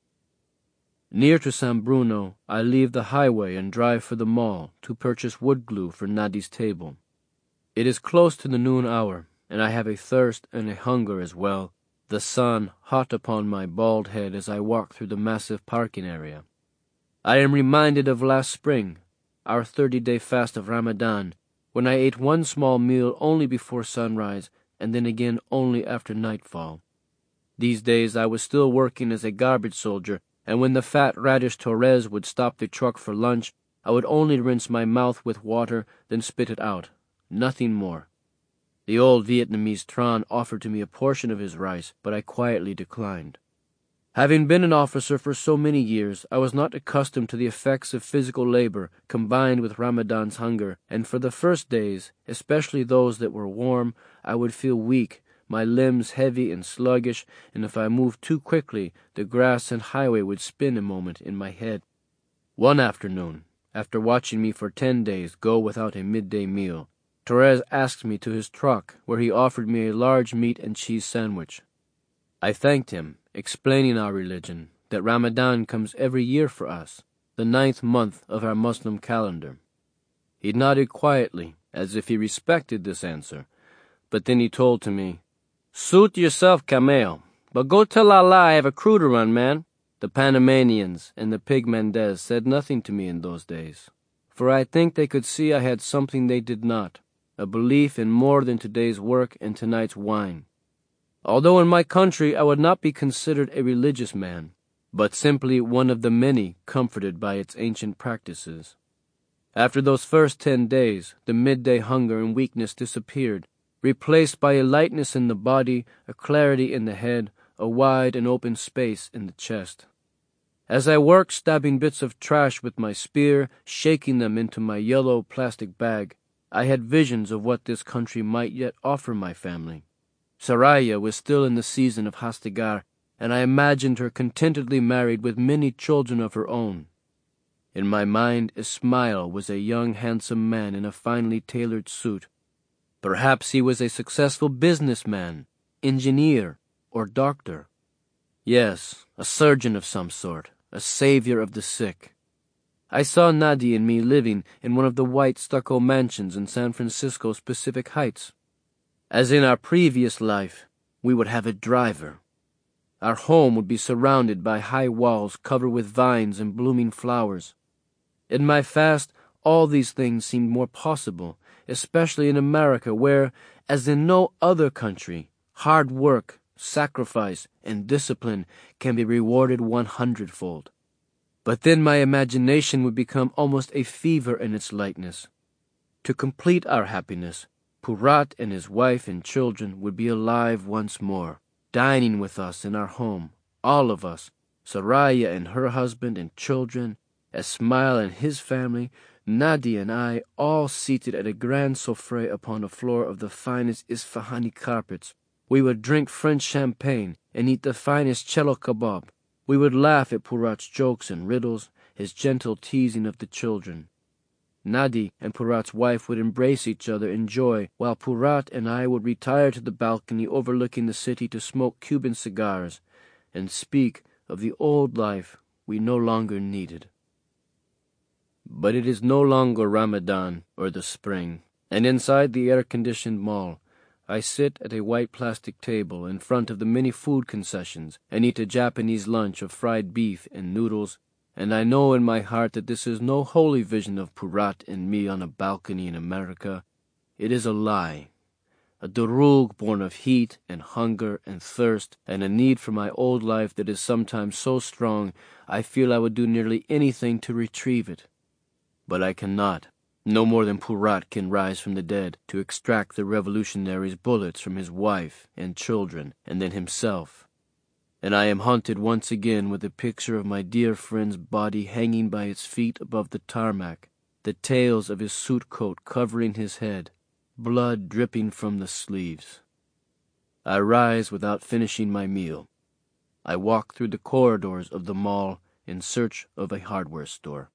Near to San Bruno, I leave the highway and drive for the mall to purchase wood glue for Nadi's table. It is close to the noon hour, and I have a thirst and a hunger as well, the sun hot upon my bald head as I walk through the massive parking area. I am reminded of last spring, our 30-day fast of Ramadan, when I ate one small meal only before sunrise and then again only after nightfall. These days I was still working as a garbage soldier, and when the fat radish Torres would stop the truck for lunch, I would only rinse my mouth with water, then spit it out. Nothing more. The old Vietnamese Tran offered to me a portion of his rice, but I quietly declined. Having been an officer for so many years, I was not accustomed to the effects of physical labor combined with Ramadan's hunger, and for the first days, especially those that were warm, I would feel weak, my limbs heavy and sluggish, and if I moved too quickly, the grass and highway would spin a moment in my head. One afternoon, after watching me for 10 days go without a midday meal, Torres asked me to his truck, where he offered me a large meat and cheese sandwich. I thanked him, explaining our religion, that Ramadan comes every year for us, the 9th month of our Muslim calendar. He nodded quietly, as if he respected this answer, but then he told to me, "Suit yourself, Cameo, but go tell Allah I have a crew to run, man." The Panamanians and the Pig Mendez said nothing to me in those days, for I think they could see I had something they did not, a belief in more than today's work and tonight's wine. although in my country I would not be considered a religious man, but simply one of the many comforted by its ancient practices. After those first 10 days, the midday hunger and weakness disappeared, replaced by a lightness in the body, a clarity in the head, a wide and open space in the chest. As I worked stabbing bits of trash with my spear, shaking them into my yellow plastic bag, I had visions of what this country might yet offer my family. Saraya was still in the season of Hastigar, and I imagined her contentedly married with many children of her own. In my mind, Ismail was a young, handsome man in a finely tailored suit. Perhaps he was a successful businessman, engineer, or doctor. Yes, a surgeon of some sort, a savior of the sick. I saw Nadia and me living in one of the white stucco mansions in San Francisco's Pacific Heights. As in our previous life, we would have a driver. Our home would be surrounded by high walls covered with vines and blooming flowers. In my fast, all these things seemed more possible, especially in America where, as in no other country, hard work, sacrifice, and discipline can be rewarded 100-fold. But then my imagination would become almost a fever in its lightness. To complete our happiness, Purat and his wife and children would be alive once more, dining with us in our home, all of us, Saraya and her husband and children, Ismail and his family, Nadia and I, all seated at a grand souffle upon a floor of the finest Isfahani carpets. We would drink French champagne and eat the finest cello kebab. We would laugh at Purat's jokes and riddles, his gentle teasing of the children. Nadi and Purat's wife would embrace each other in joy, while Purat and I would retire to the balcony overlooking the city to smoke Cuban cigars and speak of the old life we no longer needed. But it is no longer Ramadan or the spring, and inside the air-conditioned mall, I sit at a white plastic table in front of the many food concessions and eat a Japanese lunch of fried beef and noodles, and I know in my heart that this is no holy vision of Purat and me on a balcony in America. It is a lie, a darug born of heat and hunger and thirst and a need for my old life that is sometimes so strong I feel I would do nearly anything to retrieve it. But I cannot. No more than Purat can rise from the dead to extract the revolutionary's bullets from his wife and children and then himself. And I am haunted once again with the picture of my dear friend's body hanging by its feet above the tarmac, the tails of his suit coat covering his head, blood dripping from the sleeves. I rise without finishing my meal. I walk through the corridors of the mall in search of a hardware store.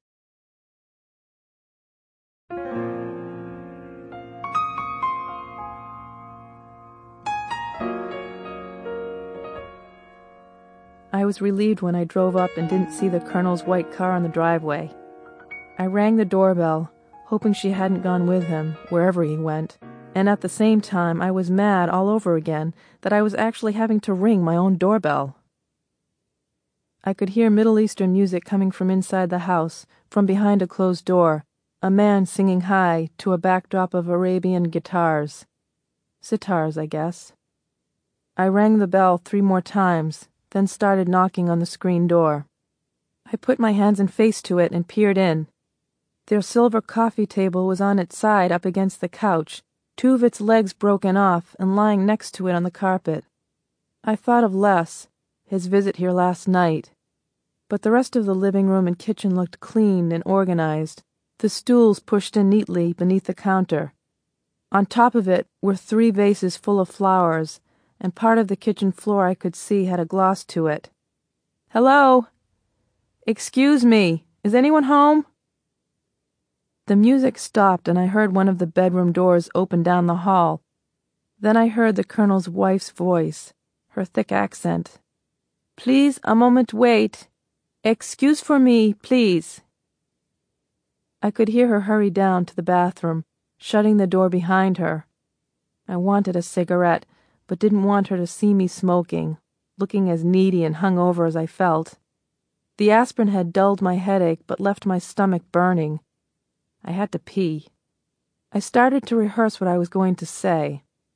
I was relieved when I drove up and didn't see the Colonel's white car on the driveway. I rang the doorbell, hoping she hadn't gone with him, wherever he went, and at the same time I was mad all over again that I was actually having to ring my own doorbell. I could hear Middle Eastern music coming from inside the house, from behind a closed door, a man singing high to a backdrop of Arabian guitars. Sitars, I guess. I rang the bell 3 more times, then started knocking on the screen door. I put my hands and face to it and peered in. Their silver coffee table was on its side up against the couch, 2 of its legs broken off and lying next to it on the carpet. I thought of Les, his visit here last night. But the rest of the living room and kitchen looked clean and organized, the stools pushed in neatly beneath the counter. On top of it were 3 vases full of flowers, and part of the kitchen floor I could see had a gloss to it. "Hello? Excuse me, is anyone home?" The music stopped and I heard one of the bedroom doors open down the hall. Then I heard the Colonel's wife's voice, her thick accent. "Please, a moment wait. Excuse for me, please." I could hear her hurry down to the bathroom, shutting the door behind her. I wanted a cigarette, but didn't want her to see me smoking, looking as needy and hungover as I felt. The aspirin had dulled my headache but left my stomach burning. I had to pee. I started to rehearse what I was going to say.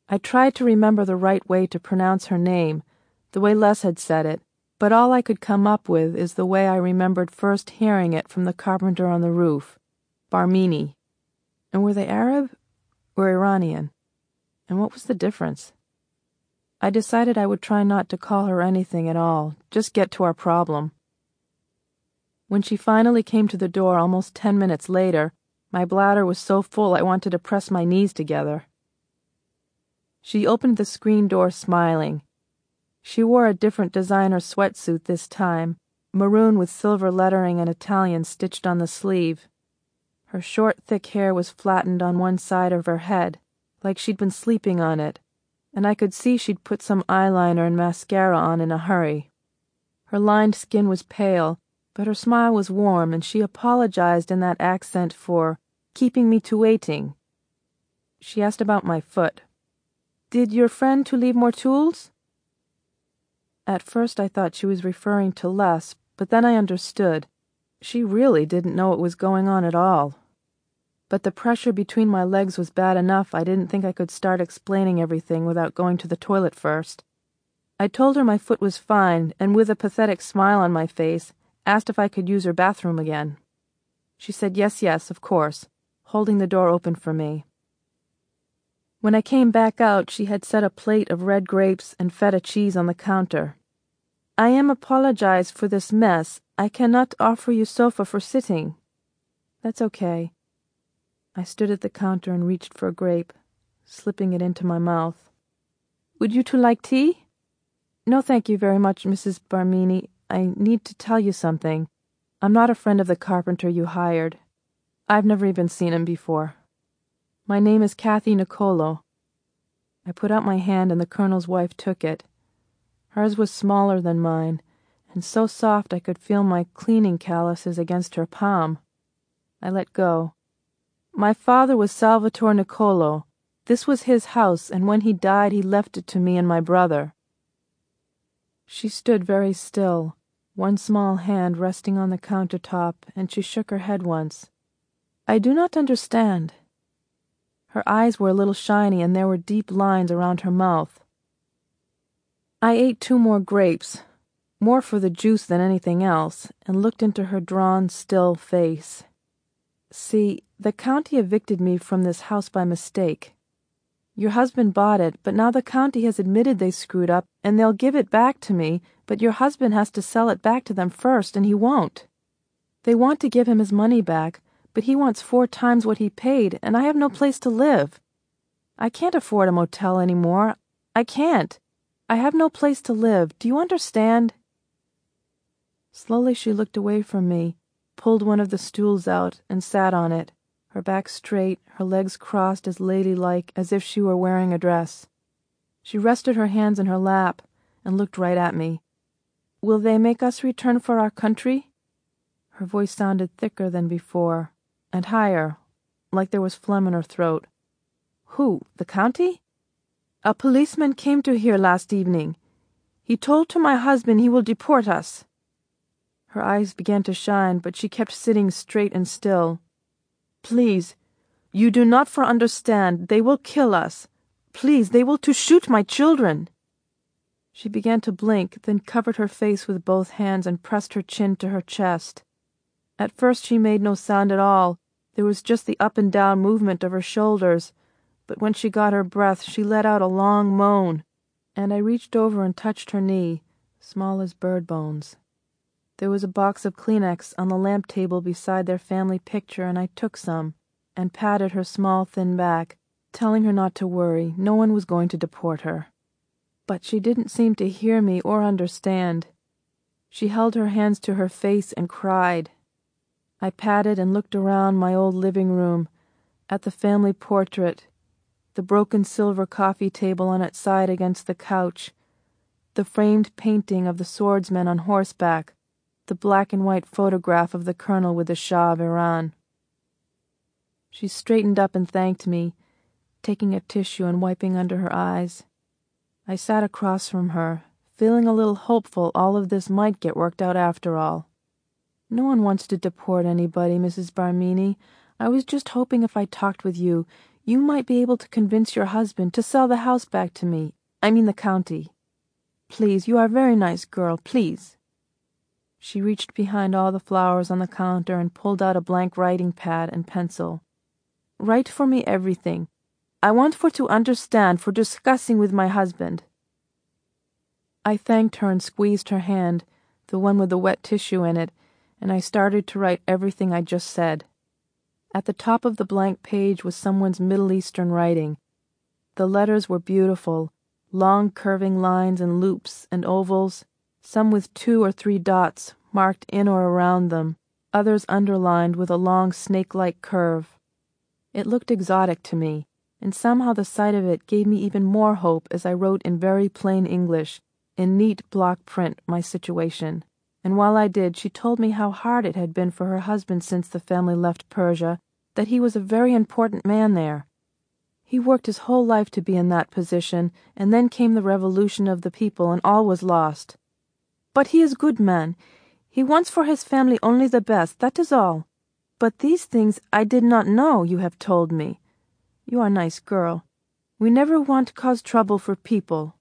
I tried to remember the right way to pronounce her name, the way Les had said it, but all I could come up with is the way I remembered first hearing it from the carpenter on the roof, Barmini. And were they Arab or Iranian? And what was the difference? I decided I would try not to call her anything at all, just get to our problem. When she finally came to the door almost 10 minutes later, my bladder was so full I wanted to press my knees together. She opened the screen door smiling. She wore a different designer sweatsuit this time, maroon with silver lettering and Italian stitched on the sleeve. Her short, thick hair was flattened on one side of her head, like she'd been sleeping on it, and I could see she'd put some eyeliner and mascara on in a hurry. Her lined skin was pale, but her smile was warm, and she apologized in that accent for keeping me to waiting. She asked about my foot. "Did your friend to leave more tools?" At first I thought she was referring to Les, but then I understood. She really didn't know what was going on at all. But the pressure between my legs was bad enough I didn't think I could start explaining everything without going to the toilet first. I told her my foot was fine, and with a pathetic smile on my face, asked if I could use her bathroom again. She said yes, of course, holding the door open for me. When I came back out, she had set a plate of red grapes and feta cheese on the counter. "I am apologize for this mess. I cannot offer you sofa for sitting." "That's okay." I stood at the counter and reached for a grape, slipping it into my mouth. "Would you two like tea?" "No, thank you very much, Mrs. Barmini. I need to tell you something. I'm not a friend of the carpenter you hired. I've never even seen him before. My name is Kathy Nicolo." I put out my hand and the colonel's wife took it. Hers was smaller than mine, and so soft I could feel my cleaning calluses against her palm. I let go. "My father was Salvatore Nicolo. This was his house, and when he died he left it to me and my brother." She stood very still, one small hand resting on the countertop, and she shook her head once. "I do not understand." Her eyes were a little shiny, and there were deep lines around her mouth. I ate 2 more grapes, more for the juice than anything else, and looked into her drawn, still face. "See, the county evicted me from this house by mistake. Your husband bought it, but now the county has admitted they screwed up, and they'll give it back to me, but your husband has to sell it back to them first, and he won't. They want to give him his money back, but he wants 4 times what he paid, and I have no place to live. I can't afford a motel anymore. I can't. I have no place to live. Do you understand?" Slowly she looked away from me, pulled one of the stools out, and sat on it, her back straight, her legs crossed as ladylike as if she were wearing a dress. She rested her hands in her lap and looked right at me. "Will they make us return for our country?" Her voice sounded thicker than before, and higher, like there was phlegm in her throat. "Who, the county?" "A policeman came to here last evening. He told to my husband he will deport us." Her eyes began to shine, but she kept sitting straight and still. "Please, you do not for understand. They will kill us. Please, they will to shoot my children." She began to blink, then covered her face with both hands and pressed her chin to her chest. At first she made no sound at all. There was just the up and down movement of her shoulders, but when she got her breath she let out a long moan, and I reached over and touched her knee, small as bird bones. There was a box of Kleenex on the lamp table beside their family picture, and I took some and patted her small thin back, telling her not to worry. No one was going to deport her. But she didn't seem to hear me or understand. She held her hands to her face and cried. I patted and looked around my old living room, at the family portrait, the broken silver coffee table on its side against the couch, the framed painting of the swordsman on horseback, the black and white photograph of the colonel with the Shah of Iran. She straightened up and thanked me, taking a tissue and wiping under her eyes. I sat across from her, feeling a little hopeful all of this might get worked out after all. "No one wants to deport anybody, Mrs. Barmini. I was just hoping if I talked with you, You might be able to convince your husband to sell the house back to me. I mean the county. Please, you are a very nice girl, please." She reached behind all the flowers on the counter and pulled out a blank writing pad and pencil. "Write for me everything. I want for to understand for discussing with my husband." I thanked her and squeezed her hand, the one with the wet tissue in it, and I started to write everything I just said. At the top of the blank page was someone's Middle Eastern writing. The letters were beautiful, long curving lines and loops and ovals, some with 2 or 3 dots marked in or around them, others underlined with a long snake-like curve. It looked exotic to me, and somehow the sight of it gave me even more hope as I wrote in very plain English, in neat block print, my situation. And while I did, she told me how hard it had been for her husband since the family left Persia, that he was a very important man there. He worked his whole life to be in that position, and then came the revolution of the people, and all was lost. "But he is good man. He wants for his family only the best, that is all. But these things I did not know you have told me. You are a nice girl. We never want to cause trouble for people."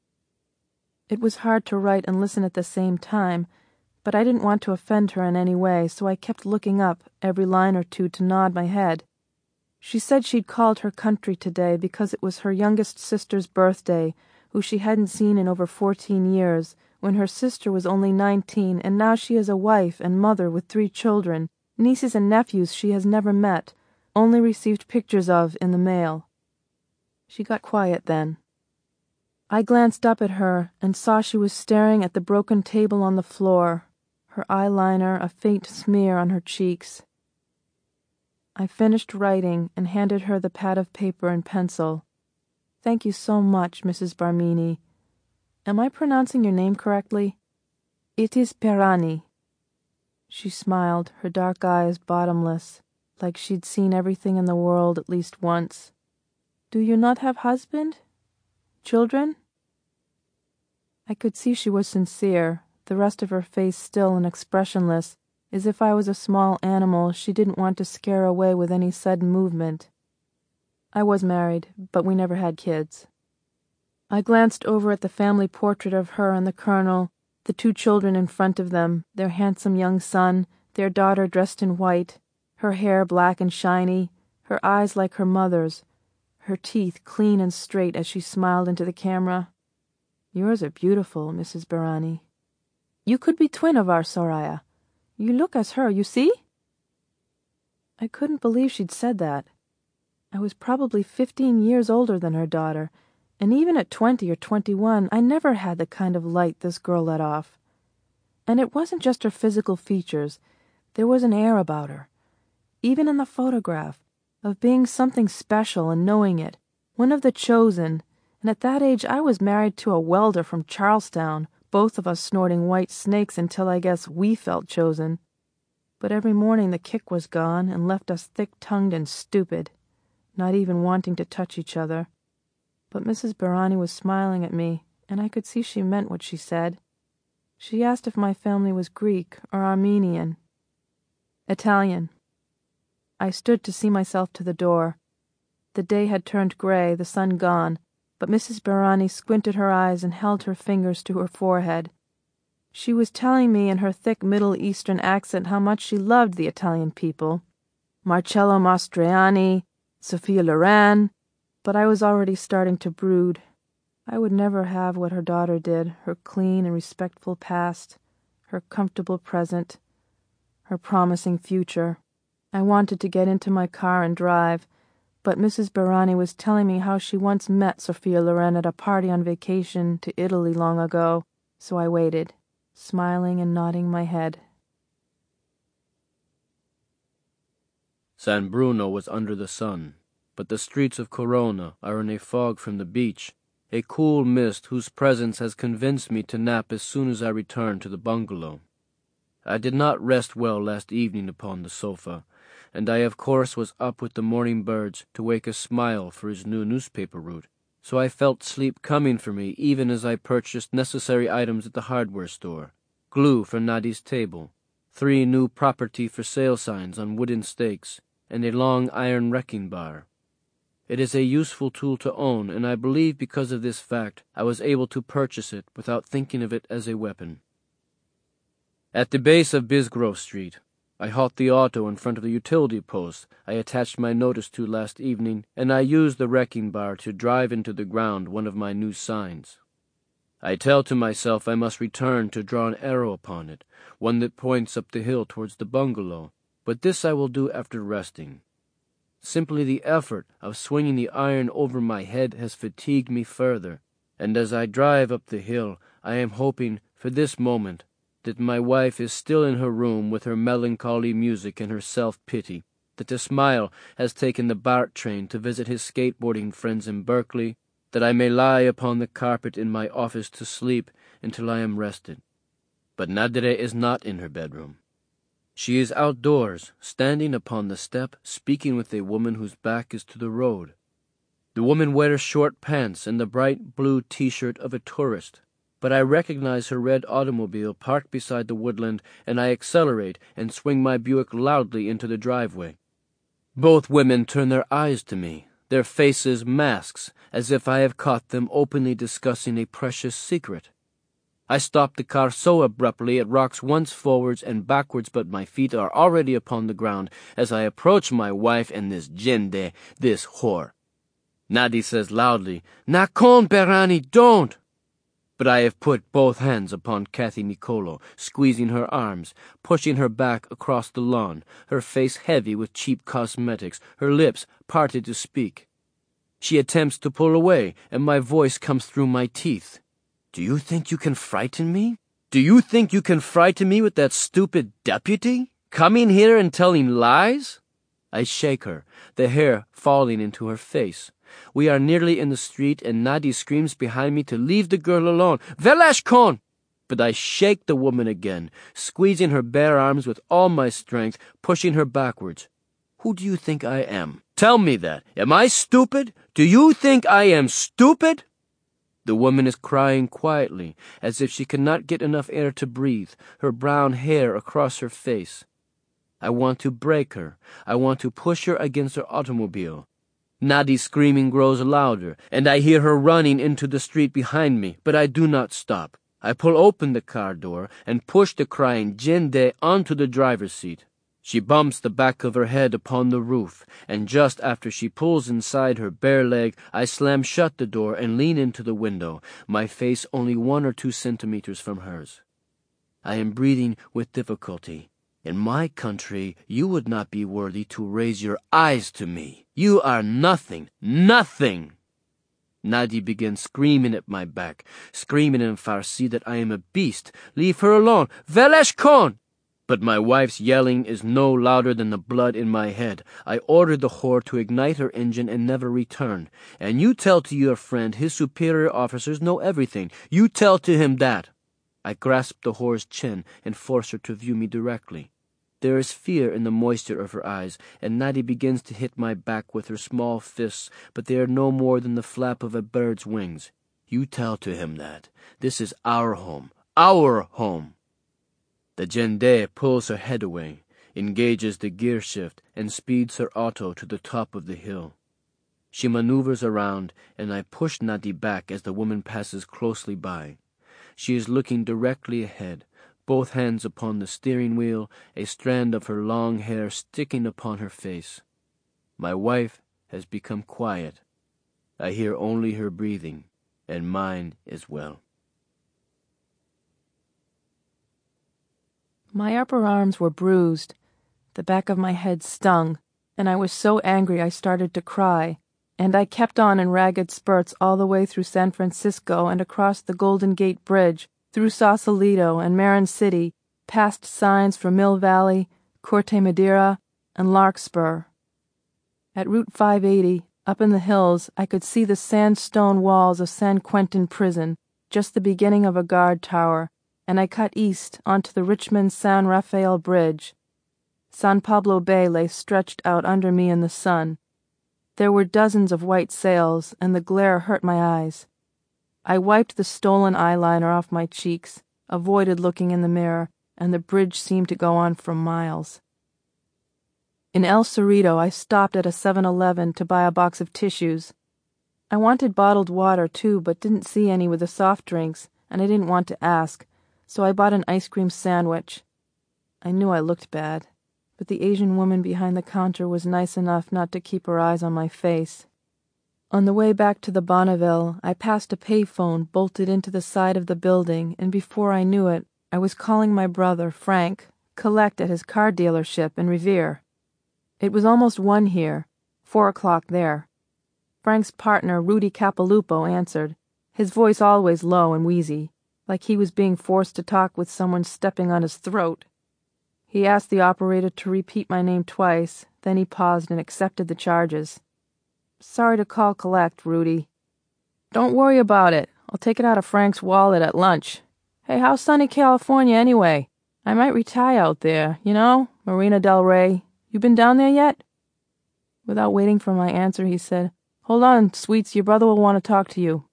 It was hard to write and listen at the same time, but I didn't want to offend her in any way, so I kept looking up every line or two to nod my head. She said she'd called her country today because it was her youngest sister's birthday, who she hadn't seen in over 14 years, when her sister was only 19, and now she is a wife and mother with 3 children, nieces and nephews she has never met, only received pictures of in the mail. She got quiet then. I glanced up at her and saw she was staring at the broken table on the floor, her eyeliner a faint smear on her cheeks. I finished writing and handed her the pad of paper and pencil. "Thank you so much, Mrs. Barmini. Am I pronouncing your name correctly?" "It is Perani." She smiled, her dark eyes bottomless, like she'd seen everything in the world at least once. "Do you not have husband? Children?" I could see she was sincere, the rest of her face still and expressionless, as if I was a small animal she didn't want to scare away with any sudden movement. I was married, but we never had kids. I glanced over at the family portrait of her and the Colonel, the 2 children in front of them, their handsome young son, their daughter dressed in white, her hair black and shiny, her eyes like her mother's, her teeth clean and straight as she smiled into the camera. "Yours are beautiful, Mrs. Barani. You could be twin of our Soraya. You look as her, you see?" I couldn't believe she'd said that. I was probably 15 years older than her daughter, and even at 20 or 21, I never had the kind of light this girl let off. And it wasn't just her physical features. There was an air about her, even in the photograph, of being something special and knowing it, one of the chosen. And at that age I was married to a welder from Charlestown, both of us snorting white snakes until I guess we felt chosen. But every morning the kick was gone and left us thick-tongued and stupid, not even wanting to touch each other. But Mrs. Barani was smiling at me, and I could see she meant what she said. She asked if my family was Greek or Armenian. "Italian." I stood to see myself to the door. The day had turned gray, the sun gone, but Mrs. Barani squinted her eyes and held her fingers to her forehead. She was telling me in her thick Middle Eastern accent how much she loved the Italian people. Marcello Mastroianni, Sophia Loren, but I was already starting to brood. I would never have what her daughter did, her clean and respectful past, her comfortable present, her promising future. I wanted to get into my car and drive, but Mrs. Barani was telling me how she once met Sophia Loren at a party on vacation to Italy long ago, so I waited, smiling and nodding my head. San Bruno was under the sun, but the streets of Corona are in a fog from the beach, a cool mist whose presence has convinced me to nap as soon as I return to the bungalow. I did not rest well last evening upon the sofa, and I of course was up with the morning birds to wake a Smile for his new newspaper route, so I felt sleep coming for me even as I purchased necessary items at the hardware store, glue for Nadi's table, 3 new property for sale signs on wooden stakes, and a long iron wrecking bar. It is a useful tool to own, and I believe because of this fact I was able to purchase it without thinking of it as a weapon. At the base of Bisgrove Street, I halt the auto in front of the utility post I attached my notice to last evening, and I use the wrecking bar to drive into the ground one of my new signs. I tell to myself I must return to draw an arrow upon it, one that points up the hill towards the bungalow, but this I will do after resting. Simply the effort of swinging the iron over my head has fatigued me further, and as I drive up the hill I am hoping, for this moment, that my wife is still in her room with her melancholy music and her self-pity, that the smile has taken the BART train to visit his skateboarding friends in Berkeley, that I may lie upon the carpet in my office to sleep until I am rested. But Nadire is not in her bedroom. She is outdoors, standing upon the step, speaking with a woman whose back is to the road. The woman wears short pants and the bright blue T-shirt of a tourist, but I recognize her red automobile parked beside the woodland, and I accelerate and swing my Buick loudly into the driveway. Both women turn their eyes to me, their faces masks, as if I have caught them openly discussing a precious secret. I stop the car so abruptly it rocks once forwards and backwards, but my feet are already upon the ground as I approach my wife and this Jende, this whore. Nadi says loudly, "Nakon, Berani, don't!" But I have put both hands upon Kathy Nicolo, squeezing her arms, pushing her back across the lawn, her face heavy with cheap cosmetics, her lips parted to speak. She attempts to pull away, and my voice comes through my teeth. "Do you think you can frighten me? Do you think you can frighten me with that stupid deputy? Coming here and telling lies?" I shake her, the hair falling into her face. We are nearly in the street, and Nadi screams behind me to leave the girl alone. "Velash kon!" But I shake the woman again, squeezing her bare arms with all my strength, pushing her backwards. "Who do you think I am? Tell me that. Am I stupid? Do you think I am stupid?" The woman is crying quietly, as if she cannot get enough air to breathe, her brown hair across her face. I want to break her. I want to push her against her automobile. Nadi's screaming grows louder, and I hear her running into the street behind me, but I do not stop. I pull open the car door and push the crying Jende onto the driver's seat. She bumps the back of her head upon the roof, and just after she pulls inside her bare leg, I slam shut the door and lean into the window, my face only 1 or 2 centimeters from hers. I am breathing with difficulty. In my country, you would not be worthy to raise your eyes to me. You are nothing, nothing. Nadi begins screaming at my back, screaming in Farsi that I am a beast. "Leave her alone. Velash kon!" But my wife's yelling is no louder than the blood in my head. I ordered the whore to ignite her engine and never return. And you tell to your friend his superior officers know everything. You tell to him that. I grasp the whore's chin and force her to view me directly. There is fear in the moisture of her eyes, and Nadi begins to hit my back with her small fists, but they are no more than the flap of a bird's wings. You tell to him that. This is our home. Our home. The Jende pulls her head away, engages the gear shift, and speeds her auto to the top of the hill. She maneuvers around, and I push Nadi back as the woman passes closely by. She is looking directly ahead, both hands upon the steering wheel, a strand of her long hair sticking upon her face. My wife has become quiet. I hear only her breathing, and mine as well. My upper arms were bruised, the back of my head stung, and I was so angry I started to cry, and I kept on in ragged spurts all the way through San Francisco and across the Golden Gate Bridge, through Sausalito and Marin City, past signs for Mill Valley, Corte Madera, and Larkspur. At Route 580, up in the hills, I could see the sandstone walls of San Quentin Prison, just the beginning of a guard tower, and I cut east onto the Richmond-San Rafael Bridge. San Pablo Bay lay stretched out under me in the sun. There were dozens of white sails, and the glare hurt my eyes. I wiped the stolen eyeliner off my cheeks, avoided looking in the mirror, and the bridge seemed to go on for miles. In El Cerrito, I stopped at a 7-Eleven to buy a box of tissues. I wanted bottled water, too, but didn't see any with the soft drinks, and I didn't want to ask, so I bought an ice cream sandwich. I knew I looked bad, but the Asian woman behind the counter was nice enough not to keep her eyes on my face. On the way back to the Bonneville, I passed a payphone bolted into the side of the building, and before I knew it, I was calling my brother, Frank, collect at his car dealership in Revere. It was almost 1 here, 4 o'clock there. Frank's partner, Rudy Capilupo, answered, his voice always low and wheezy, like he was being forced to talk with someone stepping on his throat. He asked the operator to repeat my name twice, then he paused and accepted the charges. Sorry to call collect, Rudy. Don't worry about it. I'll take it out of Frank's wallet at lunch. Hey, how's sunny California anyway? I might retire out there, you know, Marina del Rey. You been down there yet? Without waiting for my answer, he said, Hold on, sweets, your brother will want to talk to you.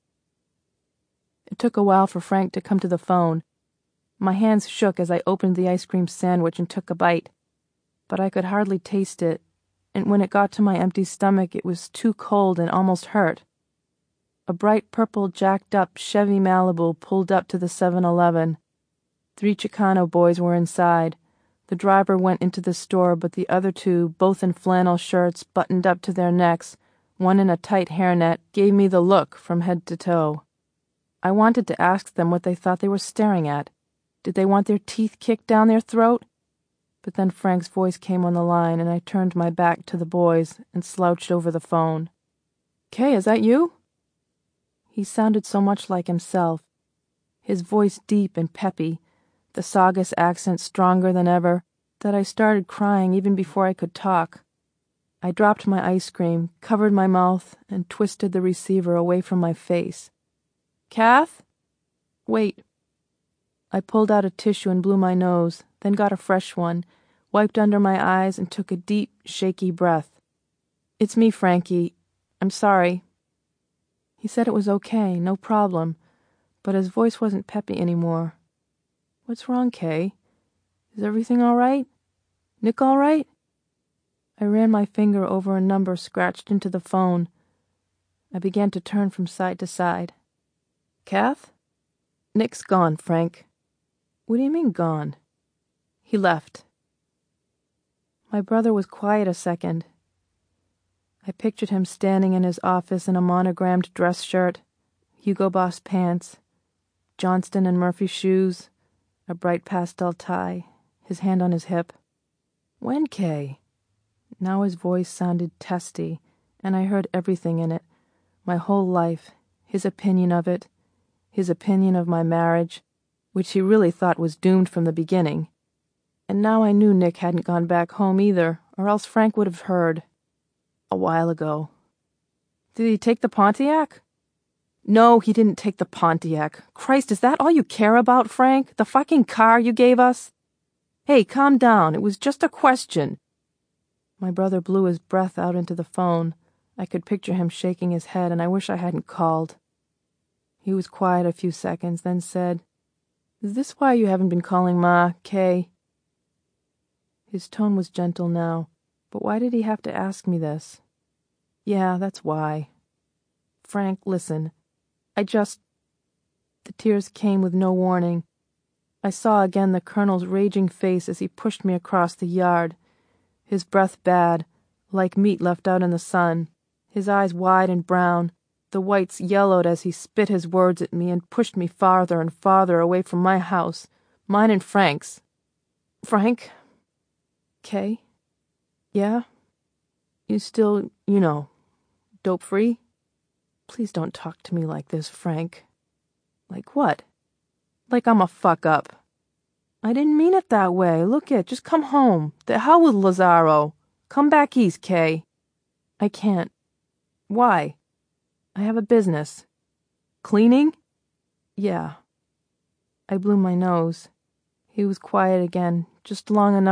It took a while for Frank to come to the phone. My hands shook as I opened the ice cream sandwich and took a bite, but I could hardly taste it, and when it got to my empty stomach, it was too cold and almost hurt. A bright purple jacked-up Chevy Malibu pulled up to the 7-Eleven. 3 Chicano boys were inside. The driver went into the store, but the other 2, both in flannel shirts buttoned up to their necks, one in a tight hairnet, gave me the look from head to toe. I wanted to ask them what they thought they were staring at. Did they want their teeth kicked down their throat? But then Frank's voice came on the line, and I turned my back to the boys and slouched over the phone. Kay, is that you? He sounded so much like himself, his voice deep and peppy, the Saugus accent stronger than ever, that I started crying even before I could talk. I dropped my ice cream, covered my mouth, and twisted the receiver away from my face. Kath? Wait. I pulled out a tissue and blew my nose, then got a fresh one, wiped under my eyes, and took a deep, shaky breath. It's me, Frankie. I'm sorry. He said it was okay, no problem, but his voice wasn't peppy anymore. What's wrong, Kay? Is everything all right? Nick all right? I ran my finger over a number scratched into the phone. I began to turn from side to side. Kath? Nick's gone, Frank. What do you mean gone? He left. My brother was quiet a second. I pictured him standing in his office in a monogrammed dress shirt, Hugo Boss pants, Johnston and Murphy shoes, a bright pastel tie, his hand on his hip. When, Kay? Now his voice sounded testy, and I heard everything in it, my whole life, his opinion of it, his opinion of my marriage, which he really thought was doomed from the beginning. And now I knew Nick hadn't gone back home either, or else Frank would have heard. A while ago. Did he take the Pontiac? No, he didn't take the Pontiac. Christ, is that all you care about, Frank? The fucking car you gave us? Hey, calm down. It was just a question. My brother blew his breath out into the phone. I could picture him shaking his head, and I wish I hadn't called. He was quiet a few seconds, then said, Is this why you haven't been calling Ma, Kay? His tone was gentle now, but why did he have to ask me this? Yeah, that's why. Frank, listen. The tears came with no warning. I saw again the Colonel's raging face as he pushed me across the yard, his breath bad, like meat left out in the sun, his eyes wide and brown, the whites yellowed as he spit his words at me and pushed me farther and farther away from my house, mine and Frank's. Frank? Kay? Yeah? You still, dope-free? Please don't talk to me like this, Frank. Like what? Like I'm a fuck-up. I didn't mean it that way. Look just come home. The hell with Lazaro. Come back east, Kay. I can't. Why? I have a business. Cleaning? Yeah. I blew my nose. He was quiet again, just long enough